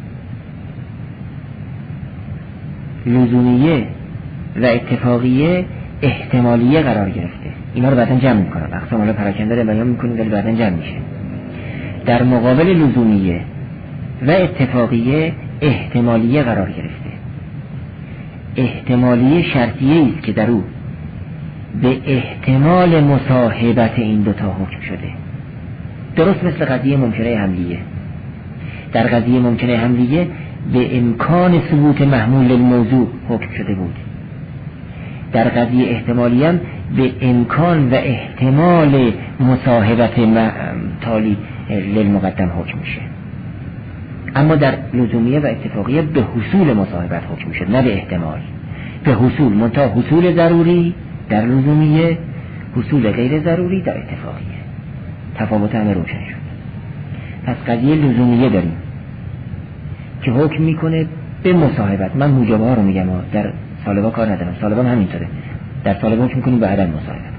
لزومیه و اتفاقیه احتمالیه قرار گرفته. اینا رو بعداً جمع میکنم، اقسام حالا پراکنده رو بیان میکنیم ولی بعداً جمع میشه. در مقابل لزومیه و اتفاقیه احتمالیه قرار گرفته. احتمالیه شرطیه است که در او به احتمال مصاحبت این دوتا حکم شده، درست مثل قضیه ممکنه حملیه. در قضیه ممکنه حملیه به امکان ثبوت محمول الموضوع حکم شده بود، در قضیه احتمالی هم به امکان و احتمال مصاحبت تالی للمقدم حکم میشه. اما در لزومیه و اتفاقیه به حصول مصاحبت حکم میشه، نه به احتمال. به حصول، منتها حصول ضروری در لزومیه، حصول غیر ضروری در اتفاقیه. تفاوت همه روشن شد. پس قضیه لزومیه داریم که حکم میکنه به مصاحبت. من موجبه ها رو میگم، در سالبا کار ندارم، سالبا هم همینطوره. در سالبا حکم میکنیم به عدم مصاحبت،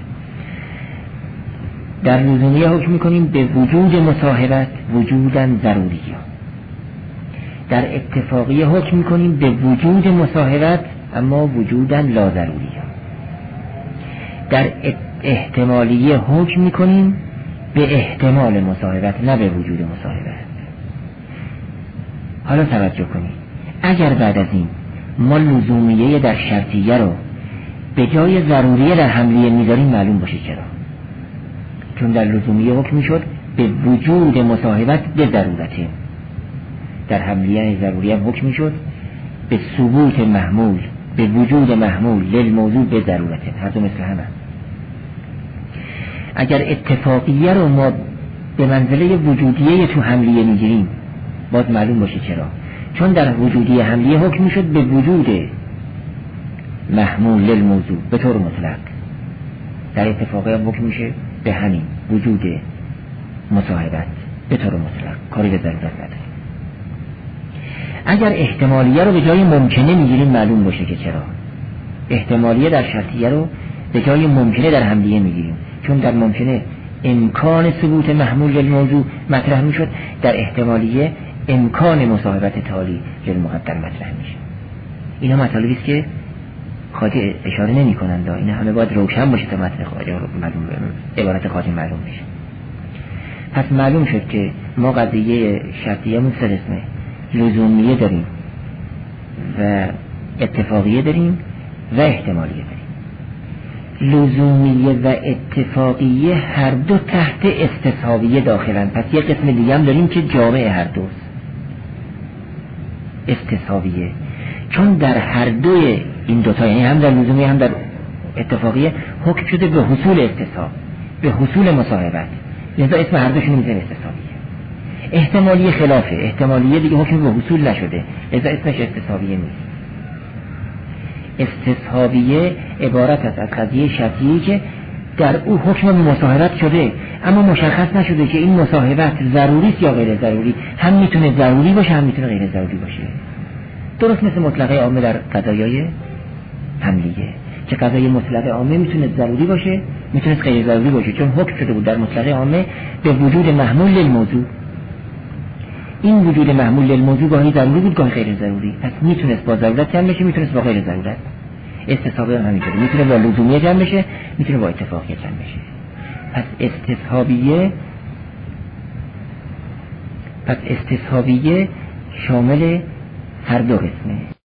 در لزومیه حکم میکنیم به وجود مصاحبت وجوداً ضروری. در اتفاقیه حکم میکنیم به وجود مصاحبت اما وجوداً لا ضروری. در احتمالیه حکم میکنیم به احتمال مصاحبت نه به وجود مصاحبت. حالا توجه کنید، اگر بعد از این ما لزومیه در شرطیه رو به جای ضروریه در حملیه میذاریم، معلوم باشه چرا. چون در لزومیه حکم میشد به وجود مصاحبت به ضرورته، در حملیه ضروریه حکم میشد به ثبوت محمول، به وجود محمول للموضوع به ضرورته. هر دو مثل همه. اگر اتفاقیه رو ما به منزله وجودیه تو حملیه میگیریم، باید معلوم باشه چرا. چون در وجودیه حملیه حکم میشد به وجود محمول للموضوع به طور مطلق، در اتفاقیه حکم میشه به همین وجود مصاحبت به طور مطلق، کاری به ضرورت نداره. اگر احتمالیه رو به جای ممکنه میگیریم، معلوم باشه که چرا. احتمالیه در شرطیه رو به جای ممکنه در حملیه میگیریم، چون در ممکنه امکان ثبوت محمول للموضوع مطرح میشد، در احتمالیه امکان مصاحبت تالی للمقدم مطرح میشه. اینا مطالبی است که خواجه اشاره نمی کنند، اینا همه باید روشن باشه تا متن خواجه معلوم عبارت خواجه معلوم میشه. پس معلوم شد که ما قضیه شرطیه‌مون سه قسمه: لزومیه داریم و اتفاقیه داریم و احتمالیه داریم. لزومیه و اتفاقیه هر دو تحت استصحابیه داخلن. پس یه قسم دیگه هم داریم که جامع هر دوست، استصحابیه. چون در هر دوی این دوتا، یعنی هم در لزومیه هم در اتفاقیه، حکم شده به حصول استصحاب، به حصول مصاحبت، لذا اسم هر دوشون میذاره استصحابیه. احتمالی خلافه، احتمالیه دیگه حکم به حصول نشده، لذا اسمش استصحابیه نیست. استصحابیه عبارت است از قضیه شرطیه که در او حکم به مصاحبت شده، اما مشخص نشده که این مصاحبت ضروری است یا غیر ضروری. هم میتونه ضروری باشه، هم میتونه غیر ضروری باشه. درست مثل مطلقه عامه در قضایای حملیه که قضای مطلقه عامه میتونه ضروری باشه، میتونه غیر ضروری باشه، چون حکم شده بود در مطلقه عامه به وجود محمول للموضوع. این وجود محمول للموضوع گاهی ضروری بود، گاهی غیر ضروری. پس میتونست با ضرورت جمع بشه، میتونست با غیر ضرورت. استصحابیه هم همینطوره، میتونه با لزومیه جمع بشه، میتونه با اتفاقیه جمع بشه. پس استصحابیه پس استصحابیه شامل هر دو قسمه.